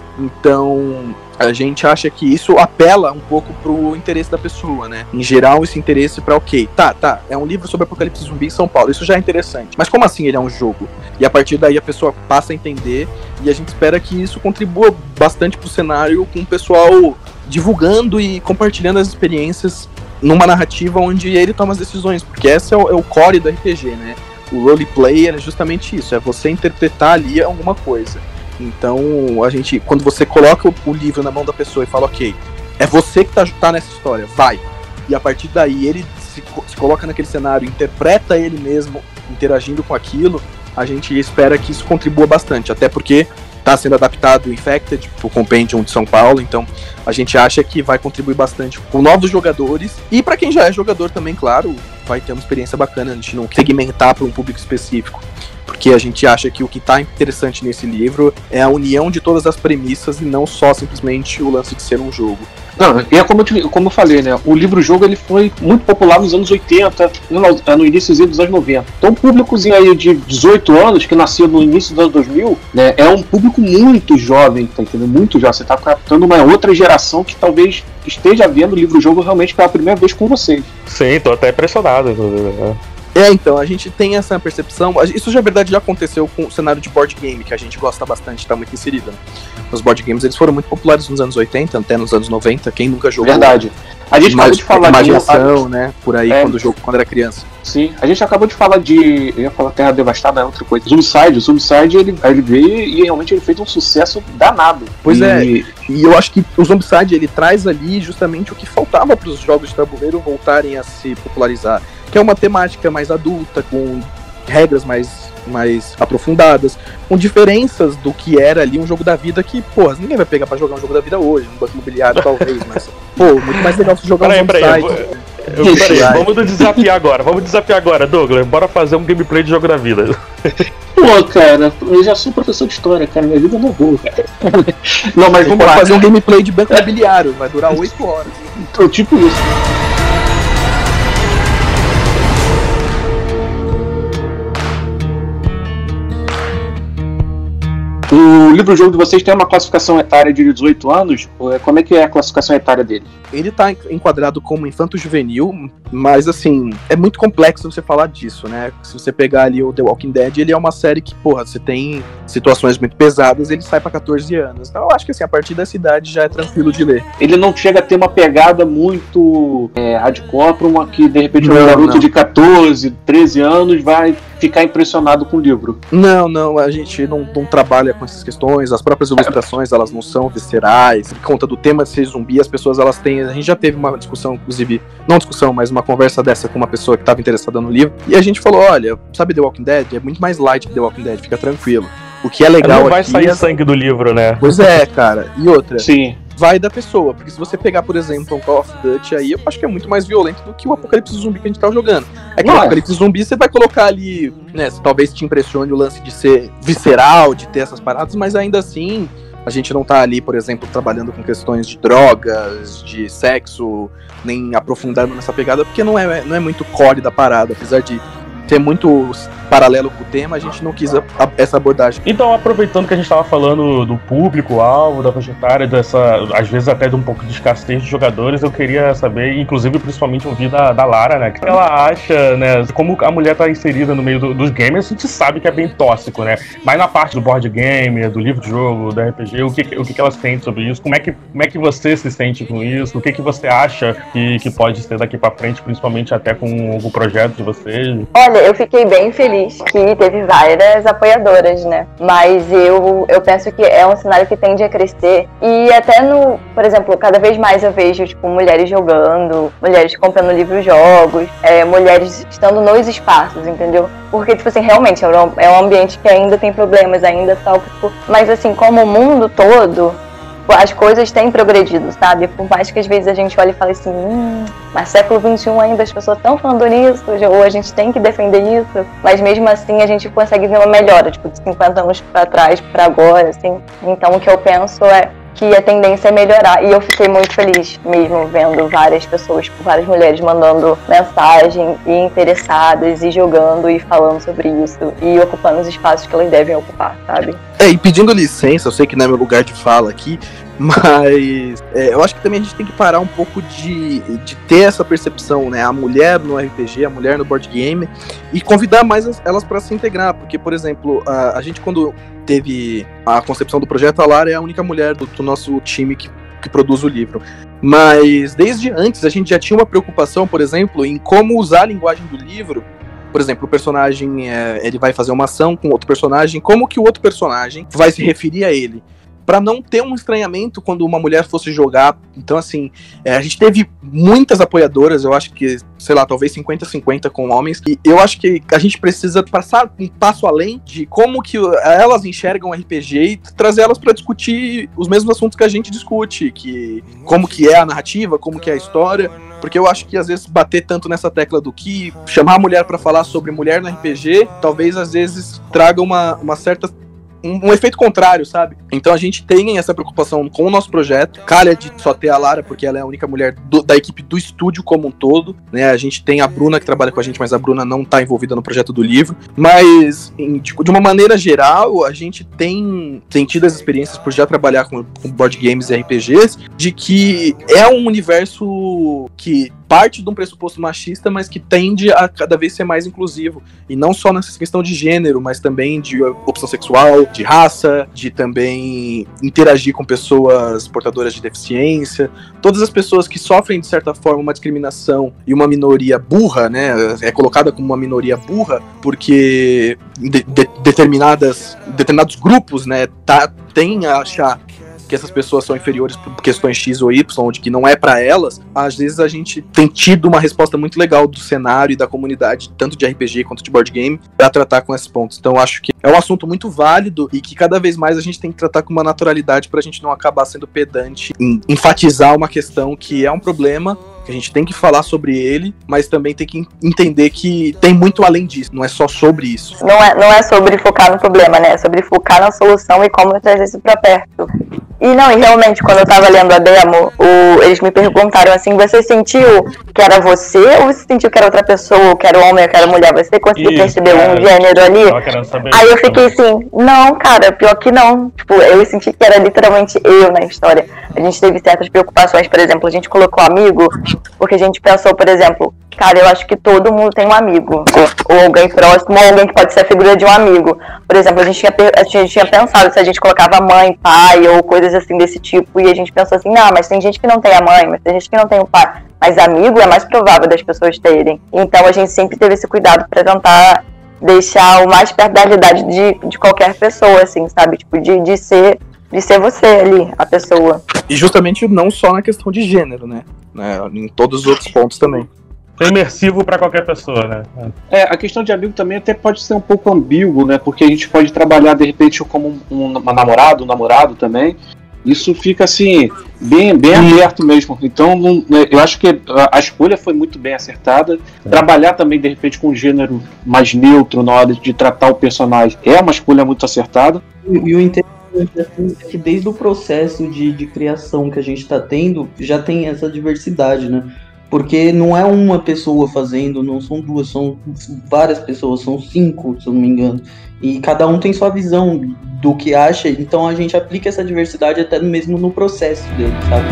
Então a gente acha que isso apela um pouco pro interesse da pessoa, né, em geral esse interesse pra ok, tá, tá, é um livro sobre apocalipse zumbi em São Paulo, isso já é interessante, mas como assim ele é um jogo? E a partir daí a pessoa passa a entender, e a gente espera que isso contribua bastante pro cenário, com o pessoal divulgando e compartilhando as experiências numa narrativa onde ele toma as decisões, porque esse é o, é o core do R P G, né? O roleplay é justamente isso, é você interpretar ali alguma coisa. Então, a gente, quando você coloca o, o livro na mão da pessoa e fala, ok, é você que tá, tá nessa história, vai. E a partir daí ele se, se coloca naquele cenário, interpreta ele mesmo interagindo com aquilo, a gente espera que isso contribua bastante, até porque está sendo adaptado o Infected pro Compendium de São Paulo, então a gente acha que vai contribuir bastante com novos jogadores, e para quem já é jogador também, claro, vai ter uma experiência bacana, a gente não segmentar para um público específico, porque a gente acha que o que está interessante nesse livro é a união de todas as premissas e não só simplesmente o lance de ser um jogo. Não, é como eu, te, como eu falei, né? O livro-jogo ele foi muito popular nos anos oitenta, no, no início dos anos noventa. Então, um públicozinho aí de dezoito anos, que nasceu no início dos anos dois mil, né? É um público muito jovem, tá entendendo? Muito jovem. Você tá captando uma outra geração que talvez esteja vendo o livro-jogo realmente pela primeira vez com vocês. Sim, tô até impressionado, inclusive. É, então, a gente tem essa percepção, isso já, na verdade, já aconteceu com o cenário de board game, que a gente gosta bastante, tá muito inserido, né? Os board games, eles foram muito populares nos anos oitenta, até nos anos noventa, quem nunca jogou... Verdade. A gente acabou de falar de... Imaginação, né, por aí, é. quando, jogo, quando era criança. Sim, a gente acabou de falar de... Eu ia falar Terra Devastada, é outra coisa. Zombicide, o Zombicide, ele, ele veio e realmente ele fez um sucesso danado. Pois e... é, e eu acho que o Zombicide, ele traz ali justamente o que faltava para os jogos de tabuleiro voltarem a se popularizar, que é uma temática mais adulta, com regras mais, mais aprofundadas, com diferenças do que era ali um jogo da vida que, porra, ninguém vai pegar pra jogar um jogo da vida hoje, um banco imobiliário talvez, mas, pô, muito mais legal você jogar peraí, um peraí, site. Eu, eu, peraí, vamos desafiar agora, vamos desafiar agora, Douglas, bora fazer um gameplay de jogo da vida. Pô, cara, eu já sou professor de história, cara. Minha vida não é boa, cara. Não, mas vamos lá. fazer um gameplay de banco imobiliário, vai durar oito horas. Então, tipo isso. O livro-jogo de vocês tem uma classificação etária de dezoito anos? Como é que é a classificação etária dele? Ele tá enquadrado como infanto-juvenil, mas assim, é muito complexo você falar disso, né? Se você pegar ali o The Walking Dead, ele é uma série que, porra, você tem situações muito pesadas, ele sai pra catorze anos. Então eu acho que assim, a partir dessa idade já é tranquilo de ler. Ele não chega a ter uma pegada muito é, hardcore pra uma que, de repente, um Não, garoto não. de catorze, treze anos vai ficar impressionado com o livro. Não, não, a gente não, não trabalha com essas questões, as próprias ilustrações, elas não são viscerais, por conta do tema de ser zumbi, as pessoas, elas têm, a gente já teve uma discussão, inclusive, não discussão, mas uma conversa dessa com uma pessoa que estava interessada no livro, e a gente falou, olha, sabe The Walking Dead? É muito mais light que The Walking Dead, fica tranquilo. O que é legal Não vai aqui sair é... sangue do livro, né? Pois é, cara, e outra... Sim. Vai da pessoa, porque se você pegar, por exemplo, um Call of Duty aí, eu acho que é muito mais violento do que o Apocalipse Zumbi que a gente tá jogando. É que Não o é. Apocalipse Zumbi você vai colocar ali, né, talvez te impressione o lance de ser visceral, de ter essas paradas, mas ainda assim, a gente não tá ali, por exemplo, trabalhando com questões de drogas, de sexo, nem aprofundando nessa pegada, porque não é, não é muito core da parada, apesar de ter muito paralelo com o tema, a gente não quis a, a, essa abordagem. Então, aproveitando que a gente estava falando do público-alvo, da faixa etária, dessa, às vezes até de um pouco de escassez de jogadores, eu queria saber, inclusive principalmente ouvir da, da Lara, né? O que ela acha, né? Como a mulher tá inserida no meio do, dos gamers, a gente sabe que é bem tóxico, né? Mas na parte do board game, do livro de jogo, do R P G, o que, o que ela sente sobre isso? Como é que, como é que você se sente com isso? O que, que você acha que, que pode ser daqui pra frente, principalmente até com o projeto de vocês? Olha, eu fiquei bem feliz que teve várias apoiadoras, né? Mas eu, eu penso que é um cenário que tende a crescer. E até no, por exemplo, cada vez mais eu vejo, tipo, mulheres jogando, mulheres comprando livros-jogos, é, mulheres estando nos espaços, entendeu? Porque, tipo assim, realmente é um, é um ambiente que ainda tem problemas, ainda tal, tipo, mas assim, como o mundo todo, as coisas têm progredido, sabe? Por mais que às vezes a gente olhe e fale assim, hum, mas século vinte e um ainda as pessoas estão falando nisso, ou a gente tem que defender isso, mas mesmo assim a gente consegue ver uma melhora, tipo, de cinquenta anos pra trás, pra agora, assim. Então o que eu penso é que a tendência é melhorar, e eu fiquei muito feliz mesmo vendo várias pessoas, tipo, várias mulheres mandando mensagem e interessadas e jogando e falando sobre isso e ocupando os espaços que elas devem ocupar, sabe? É, e pedindo licença, eu sei que não é meu lugar de fala aqui, mas é, eu acho que também a gente tem que parar um pouco de, de ter essa percepção, né? A mulher no R P G, a mulher no board game, e convidar mais as, elas para se integrar, porque, por exemplo, a, a gente quando teve a concepção do projeto, a Lara é a única mulher do, do nosso time que, que produz o livro. Mas desde antes a gente já tinha uma preocupação, por exemplo, em como usar a linguagem do livro. Por exemplo, o personagem é, ele vai fazer uma ação com outro personagem, como que o outro personagem vai se referir a ele? Pra não ter um estranhamento quando uma mulher fosse jogar. Então, assim, é, a gente teve muitas apoiadoras, eu acho que, sei lá, talvez cinquenta a cinquenta com homens, e eu acho que a gente precisa passar um passo além de como que elas enxergam o R P G e trazer elas pra discutir os mesmos assuntos que a gente discute, que como que é a narrativa, como que é a história, porque eu acho que às vezes bater tanto nessa tecla do que chamar a mulher pra falar sobre mulher no R P G, talvez às vezes traga uma, uma certa Um, um efeito contrário, sabe? Então a gente tem essa preocupação com o nosso projeto. Calha de só ter a Lara, porque ela é a única mulher do, da equipe do estúdio como um todo, né? A gente tem a Bruna que trabalha com a gente, mas a Bruna não tá envolvida no projeto do livro. Mas, em, de, de uma maneira geral, a gente tem, tem tido as experiências por já trabalhar com, com board games e R P Gs, de que é um universo que parte de um pressuposto machista, mas que tende a cada vez ser mais inclusivo. E não só nessa questão de gênero, mas também de opção sexual, de raça, de também interagir com pessoas portadoras de deficiência. Todas as pessoas que sofrem, de certa forma, uma discriminação e uma minoria burra, né? É colocada como uma minoria burra porque de, de, determinadas, determinados grupos, né, tá, têm a achar que essas pessoas são inferiores por questões X ou Y, de que não é pra elas. Às vezes a gente tem tido uma resposta muito legal do cenário e da comunidade, tanto de R P G quanto de board game, pra tratar com esses pontos. Então eu acho que é um assunto muito válido e que cada vez mais a gente tem que tratar com uma naturalidade pra gente não acabar sendo pedante em enfatizar uma questão que é um problema, que a gente tem que falar sobre ele, mas também tem que entender que tem muito além disso, não é só sobre isso. Não é, não é sobre focar no problema, né? É sobre focar na solução e como trazer isso pra perto. E não, e realmente, quando eu tava lendo a demo, o, eles me perguntaram assim, você sentiu que era você ou você sentiu que era outra pessoa, ou que era homem ou que era mulher? Você conseguiu Isso, perceber é, um gênero ali? Aí eu fiquei assim, não, cara, pior que não. Tipo, eu senti que era literalmente eu na história. A gente teve certas preocupações, por exemplo, a gente colocou amigo, porque a gente pensou, por exemplo, cara, eu acho que todo mundo tem um amigo, ou alguém próximo, ou alguém que pode ser a figura de um amigo. Por exemplo, a gente tinha, a gente tinha pensado se a gente colocava mãe, pai, ou coisas assim desse tipo, e a gente pensou assim, não, mas tem gente que não tem a mãe, mas tem gente que não tem o pai. Mas amigo é mais provável das pessoas terem. Então a gente sempre teve esse cuidado para tentar deixar o mais perto da realidade de, de qualquer pessoa, assim, sabe? Tipo, de, de ser... de ser você ali, a pessoa. E justamente não só na questão de gênero, né? né? Em todos os outros pontos também. É imersivo pra qualquer pessoa, né? É, a questão de amigo também até pode ser um pouco ambíguo, né? Porque a gente pode trabalhar, de repente, como um, um namorado, um namorado também. Isso fica, assim, bem, bem aberto mesmo. Então, não, eu acho que a, a escolha foi muito bem acertada. É. Trabalhar também, de repente, com um gênero mais neutro na hora de tratar o personagem é uma escolha muito acertada. E, e o interessante é que desde o processo de, de criação que a gente está tendo, já tem essa diversidade, né? Porque não é uma pessoa fazendo, não são duas, são várias pessoas, são cinco, se eu não me engano. E cada um tem sua visão do que acha, então a gente aplica essa diversidade até mesmo no processo dele, sabe?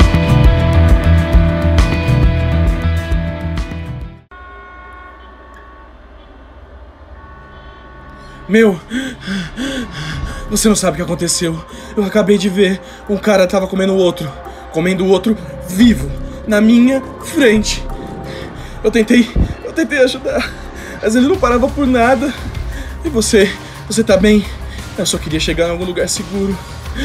Meu, você não sabe o que aconteceu. Eu acabei de ver, um cara tava comendo o outro, comendo o outro vivo, na minha frente. Eu tentei, eu tentei ajudar, mas ele não parava por nada. E você, você tá bem? Eu só queria chegar em algum lugar seguro.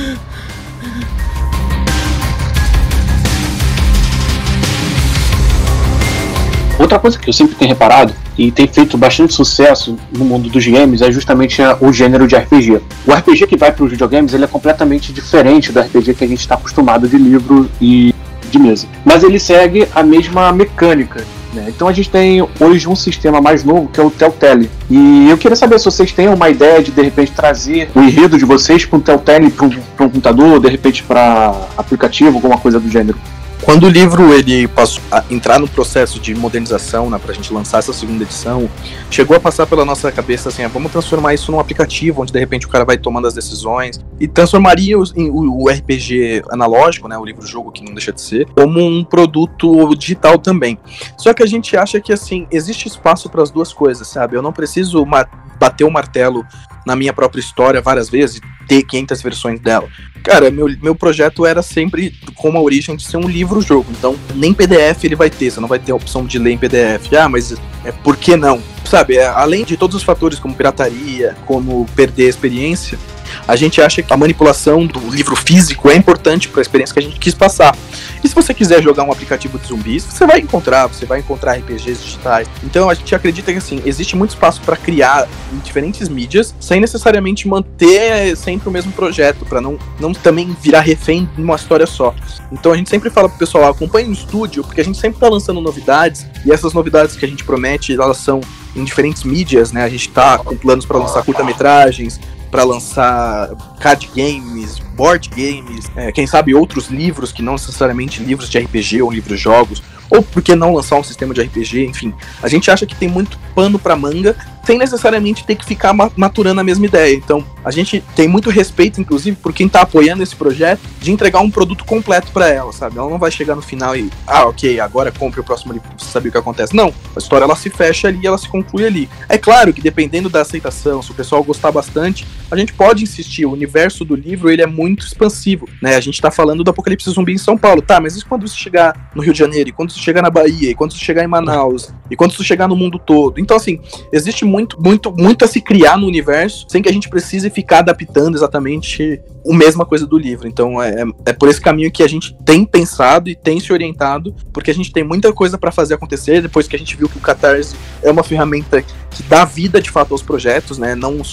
Outra coisa que eu sempre tenho reparado e tem feito bastante sucesso no mundo dos games é justamente o gênero de R P G. O R P G que vai para os videogames ele é completamente diferente do R P G que a gente está acostumado de livro e de mesa. Mas ele segue a mesma mecânica. Né? Então a gente tem hoje um sistema mais novo que é o Telltale. E eu queria saber se vocês têm uma ideia de de repente trazer o enredo de vocês para um Telltale, para um, para um computador, de repente para aplicativo, alguma coisa do gênero. Quando o livro ele passou a entrar no processo de modernização, né, pra gente lançar essa segunda edição, chegou a passar pela nossa cabeça assim, ah, vamos transformar isso num aplicativo, onde de repente o cara vai tomando as decisões, e transformaria o, o, o R P G analógico, né, o livro-jogo que não deixa de ser, como um produto digital também. Só que a gente acha que assim, existe espaço para as duas coisas, sabe? Eu não preciso ma- bater o martelo na minha própria história várias vezes e ter quinhentas versões dela. Cara, meu, meu projeto era sempre com a origem de ser um livro-jogo, então nem P D F ele vai ter, você não vai ter a opção de ler em P D F. Ah, mas é, por que não? Sabe, é, além de todos os fatores como pirataria, como perder a experiência, a gente acha que a manipulação do livro físico é importante para a experiência que a gente quis passar. E se você quiser jogar um aplicativo de zumbis, você vai encontrar, você vai encontrar R P Gs digitais. Então a gente acredita que assim, existe muito espaço para criar em diferentes mídias, sem necessariamente manter sempre o mesmo projeto, para não, não também virar refém de uma história só. Então a gente sempre fala pro pessoal, acompanhe o estúdio, porque a gente sempre tá lançando novidades, e essas novidades que a gente promete, elas são em diferentes mídias, né? A gente tá com planos para lançar curta-metragens, para lançar card games, board games, é, quem sabe outros livros que não necessariamente livros de R P G ou livros-jogos, ou por que não lançar um sistema de R P G, enfim. A gente acha que tem muito pano pra manga, sem necessariamente ter que ficar maturando a mesma ideia. Então, a gente tem muito respeito, inclusive, por quem tá apoiando esse projeto, de entregar um produto completo pra ela, sabe? Ela não vai chegar no final e, ah, ok, agora compre o próximo livro pra você saber o que acontece. Não, a história ela se fecha ali, ela se conclui ali. É claro que dependendo da aceitação, se o pessoal gostar bastante, a gente pode insistir. O universo do livro, ele é muito expansivo, né? A gente tá falando do Apocalipse Zumbi em São Paulo, tá, mas e quando você chegar no Rio de Janeiro, e quando você chegar na Bahia, e quando você chegar em Manaus, e quando você chegar no mundo todo? Então, assim, existe muito, muito, muito a se criar no universo, sem que a gente precise ficar adaptando exatamente a mesma coisa do livro. Então, é, é por esse caminho que a gente tem pensado e tem se orientado, porque a gente tem muita coisa para fazer acontecer, depois que a gente viu que o Catarse é uma ferramenta que dá vida, de fato, aos projetos, né? Não só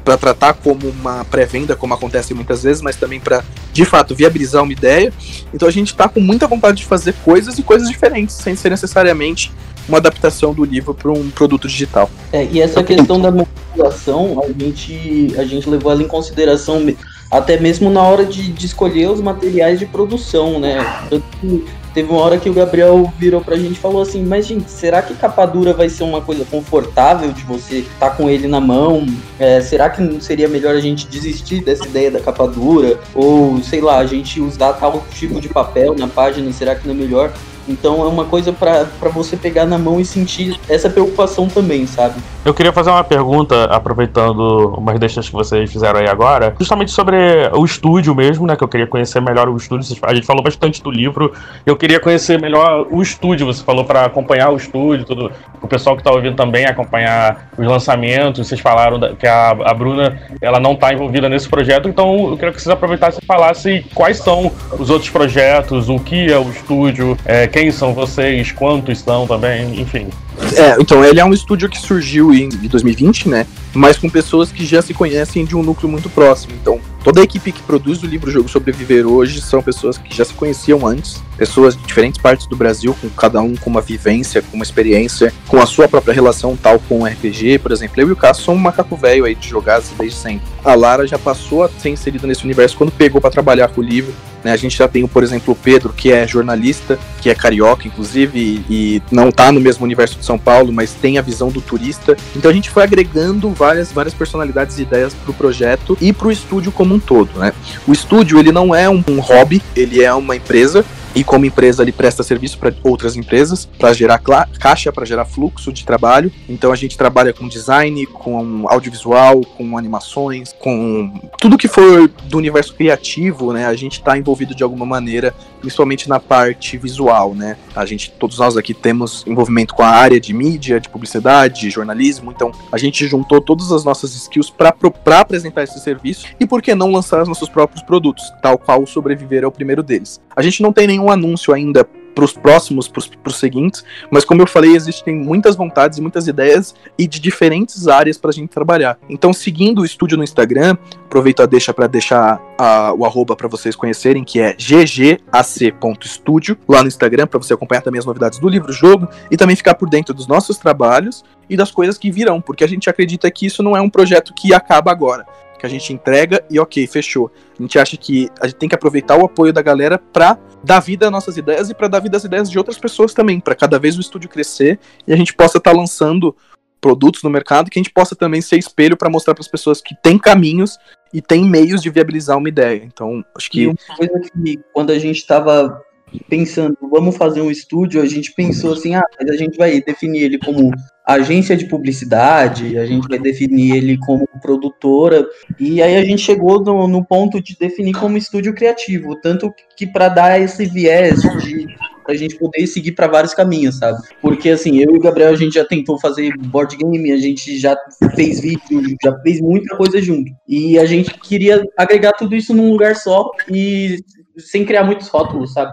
para tratar como uma pré-venda, como acontece muitas vezes, mas também para, de fato, viabilizar uma ideia. Então a gente está com muita vontade de fazer coisas e coisas diferentes, sem ser necessariamente uma adaptação do livro para um produto digital. É, e essa questão da monetização, a gente, a gente levou ela em consideração até mesmo na hora de, de escolher os materiais de produção, né? Tanto que teve uma hora que o Gabriel virou pra gente e falou assim, mas gente, será que capa dura vai ser uma coisa confortável de você estar com ele na mão? É, será que não seria melhor a gente desistir dessa ideia da capa dura? Ou, sei lá, a gente usar tal tipo de papel na página, será que não é melhor? Então é uma coisa pra, pra você pegar na mão e sentir essa preocupação também, sabe? Eu queria fazer uma pergunta, aproveitando umas deixas que vocês fizeram aí agora, justamente sobre o estúdio mesmo, né, que eu queria conhecer melhor o estúdio. A gente falou bastante do livro, eu queria conhecer melhor o estúdio. Você falou para acompanhar o estúdio, tudo, o pessoal que tá ouvindo também acompanhar os lançamentos. Vocês falaram da, que a, a Bruna, ela não tá envolvida nesse projeto, então eu queria que vocês aproveitassem e falassem quais são os outros projetos, o que é o estúdio, é, quem são vocês, quantos são também, enfim. É, então ele é um estúdio que surgiu em dois mil e vinte, né, mas com pessoas que já se conhecem de um núcleo muito próximo. Então toda a equipe que produz o livro-jogo Sobreviver hoje são pessoas que já se conheciam antes, pessoas de diferentes partes do Brasil, com cada um com uma vivência, com uma experiência, com a sua própria relação tal com o R P G. Por exemplo, eu e o Cássio somos um macaco velho aí de jogar desde sempre. A Lara já passou a ser inserida nesse universo quando pegou para trabalhar com o livro, né? A gente já tem, por exemplo, o Pedro, que é jornalista, que é carioca, inclusive, e, e não tá no mesmo universo de São Paulo, mas tem a visão do turista. Então a gente foi agregando várias, várias personalidades e ideias pro projeto e pro estúdio como um todo, né? O estúdio, ele não é um, um hobby, ele é uma empresa. E como empresa ele presta serviço para outras empresas, para gerar caixa, para gerar fluxo de trabalho. Então a gente trabalha com design, com audiovisual, com animações, com tudo que for do universo criativo, né? A gente está envolvido de alguma maneira, principalmente na parte visual, né? A gente, todos nós aqui temos envolvimento com a área de mídia, de publicidade, de jornalismo. Então a gente juntou todas as nossas skills para apresentar esse serviço e por que não lançar os nossos próprios produtos, tal qual o Sobreviver é o primeiro deles. A gente não tem nenhum anúncio ainda para os próximos, para os seguintes, mas como eu falei, existem muitas vontades e muitas ideias e de diferentes áreas para a gente trabalhar. Então, seguindo o estúdio no Instagram, aproveito a deixa para deixar a, o arroba para vocês conhecerem, que é g g a c ponto studio, lá no Instagram, para você acompanhar também as novidades do livro-jogo e também ficar por dentro dos nossos trabalhos e das coisas que virão, porque a gente acredita que isso não é um projeto que acaba agora, que a gente entrega e ok, fechou. A gente acha que a gente tem que aproveitar o apoio da galera pra dar vida às nossas ideias e pra dar vida às ideias de outras pessoas também, pra cada vez o estúdio crescer e a gente possa estar tá lançando produtos no mercado que a gente possa também ser espelho pra mostrar pras pessoas que tem caminhos e tem meios de viabilizar uma ideia. Então, acho que... E uma coisa que quando a gente tava pensando, vamos fazer um estúdio, a gente pensou assim, ah, mas a gente vai definir ele como agência de publicidade, a gente vai definir ele como produtora, e aí a gente chegou no, no ponto de definir como estúdio criativo, tanto que para dar esse viés de a gente poder seguir para vários caminhos, sabe? Porque assim, eu e o Gabriel, a gente já tentou fazer board game, a gente já fez vídeo, já fez muita coisa junto, e a gente queria agregar tudo isso num lugar só e sem criar muitos rótulos, sabe?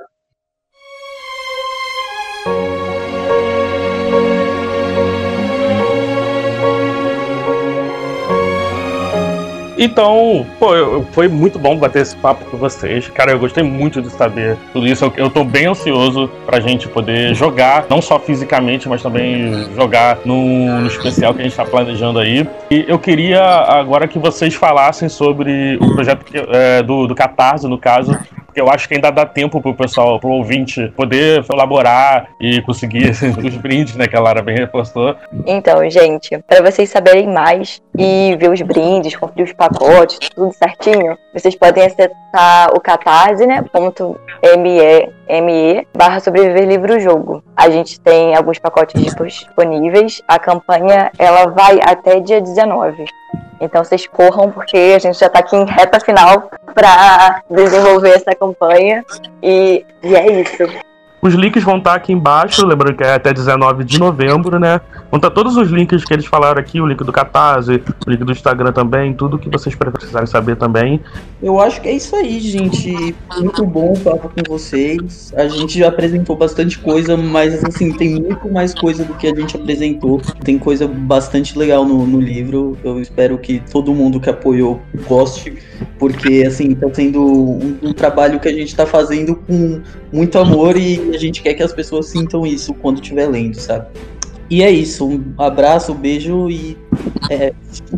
Então, pô, eu, foi muito bom bater esse papo com vocês. Cara, eu gostei muito de saber tudo isso. Eu, eu tô bem ansioso pra gente poder jogar, não só fisicamente, mas também jogar no, no especial que a gente tá planejando aí. E eu queria agora que vocês falassem sobre o projeto que, é, do, do Catarse, no caso, porque eu acho que ainda dá tempo pro pessoal, pro ouvinte, poder elaborar e conseguir os brindes, né, que a Lara bem reforçou. Então, gente, para vocês saberem mais e ver os brindes, conferir os pacotes, tudo certinho, vocês podem acessar o catarse, né, ponto me barra sobreviver livro jogo. A gente tem alguns pacotes disponíveis. A campanha, ela vai até dia dezenove. Então vocês corram, porque a gente já tá aqui em reta final para desenvolver essa campanha. E, e é isso. Os links vão estar aqui embaixo, lembrando que é até dezenove de novembro, né? Vão estar todos os links que eles falaram aqui, o link do Catarse, o link do Instagram também, tudo que vocês precisarem saber também. Eu acho que é isso aí, gente. Muito bom o papo com vocês. A gente já apresentou bastante coisa, mas assim, tem muito mais coisa do que a gente apresentou. Tem coisa bastante legal no, no livro. Eu espero que todo mundo que apoiou goste, porque assim, tá sendo um, um trabalho que a gente tá fazendo com muito amor e a gente quer que as pessoas sintam isso quando estiver lendo, sabe? E é isso. Um abraço, um beijo e... É...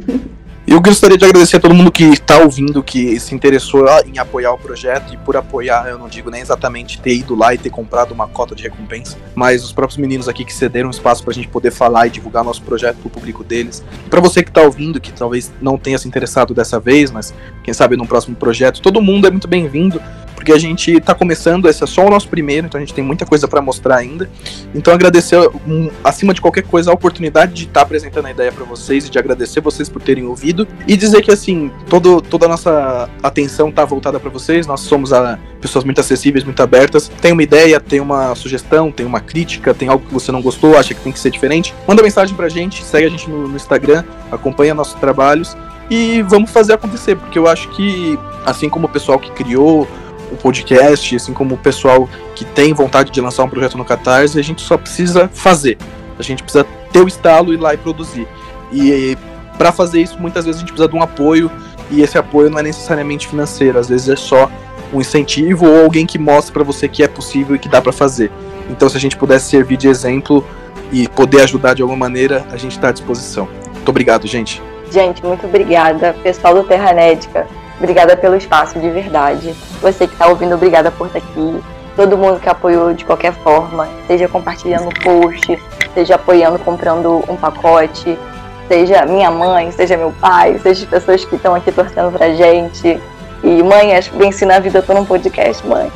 Eu gostaria de agradecer a todo mundo que está ouvindo, que se interessou em apoiar o projeto, e por apoiar eu não digo nem exatamente ter ido lá e ter comprado uma cota de recompensa, mas os próprios meninos aqui que cederam espaço para a gente poder falar e divulgar nosso projeto para o público deles. E para você que está ouvindo, que talvez não tenha se interessado dessa vez, mas quem sabe no próximo projeto, todo mundo é muito bem-vindo, porque a gente está começando, esse é só o nosso primeiro, então a gente tem muita coisa para mostrar ainda. Então agradecer, um, acima de qualquer coisa, a oportunidade de estar tá apresentando a ideia para vocês e de agradecer vocês por terem ouvido e dizer que assim, todo, toda a nossa atenção está voltada para vocês, nós somos a, pessoas muito acessíveis, muito abertas. Tem uma ideia, tem uma sugestão, tem uma crítica, tem algo que você não gostou, acha que tem que ser diferente, manda mensagem pra gente, segue a gente no, no Instagram, acompanha nossos trabalhos e vamos fazer acontecer, porque eu acho que, assim como o pessoal que criou o podcast, assim como o pessoal que tem vontade de lançar um projeto no Catarse, a gente só precisa fazer, a gente precisa ter o estalo e ir lá e produzir. E para fazer isso, muitas vezes a gente precisa de um apoio, e esse apoio não é necessariamente financeiro, às vezes é só um incentivo ou alguém que mostra para você que é possível e que dá para fazer. Então, se a gente pudesse servir de exemplo e poder ajudar de alguma maneira, a gente está à disposição. Muito obrigado, gente. Gente, muito obrigada. Pessoal do Terranética, obrigada pelo espaço, de verdade. Você que está ouvindo, obrigada por estar aqui. Todo mundo que apoiou de qualquer forma, seja compartilhando o post, seja apoiando comprando um pacote, seja minha mãe, seja meu pai, seja as pessoas que estão aqui torcendo pra gente. E mãe, acho que venci na vida, eu tô num podcast, mãe.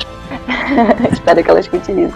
Espero que ela escute isso.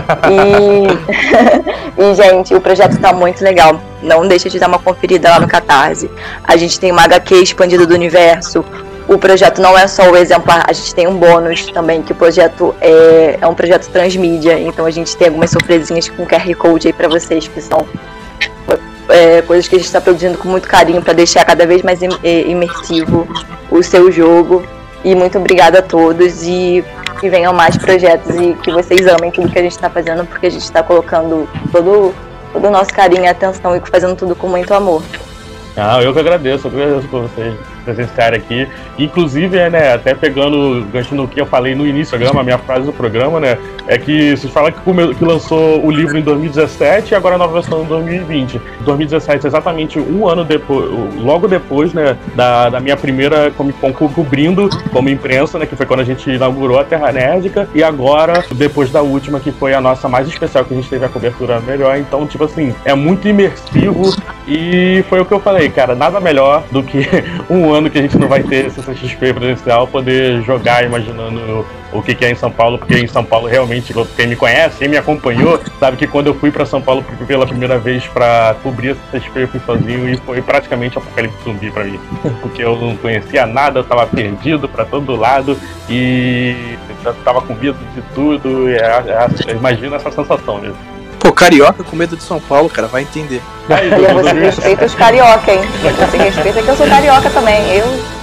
E... e, gente, o projeto tá muito legal. Não deixa de dar uma conferida lá no Catarse. A gente tem uma agá quê expandida do universo. O projeto não é só o exemplar, a gente tem um bônus também, que o projeto é, é um projeto transmídia. Então a gente tem algumas surpresinhas com Q R Code aí pra vocês, que são é, coisas que a gente está produzindo com muito carinho para deixar cada vez mais imersivo o seu jogo. E muito obrigada a todos, e que venham mais projetos e que vocês amem tudo que a gente está fazendo, porque a gente está colocando todo, todo o nosso carinho e atenção e fazendo tudo com muito amor. Ah, eu que agradeço, eu que agradeço por vocês presenciarem aqui. Inclusive, é, né, até pegando o gancho no que eu falei no início do programa, a minha frase do programa, né, é que vocês falam que, come, que lançou o livro em dois mil e dezessete e agora a nova versão em dois mil e vinte. dois mil e dezessete, exatamente um ano depois, logo depois, né, da, da minha primeira Comic Con cobrindo como imprensa, né, que foi quando a gente inaugurou a Terranética, e agora, depois da última, que foi a nossa mais especial, que a gente teve a cobertura melhor. Então, tipo assim, é muito imersivo, e foi o que eu falei, cara, nada melhor do que um ano que a gente não vai ter C C X P presencial, poder jogar imaginando o que, que é em São Paulo, porque em São Paulo realmente, quem me conhece, quem me acompanhou, sabe que quando eu fui pra São Paulo pela primeira vez pra cobrir a C C X P, eu fui sozinho e foi praticamente apocalipse zumbi pra mim, porque eu não conhecia nada, eu tava perdido pra todo lado e eu tava com medo de tudo, e é, é, imagina essa sensação mesmo. Pô, carioca com medo de São Paulo, cara, vai entender. Olha, você respeita os carioca, hein? Você respeita que eu sou carioca também. Eu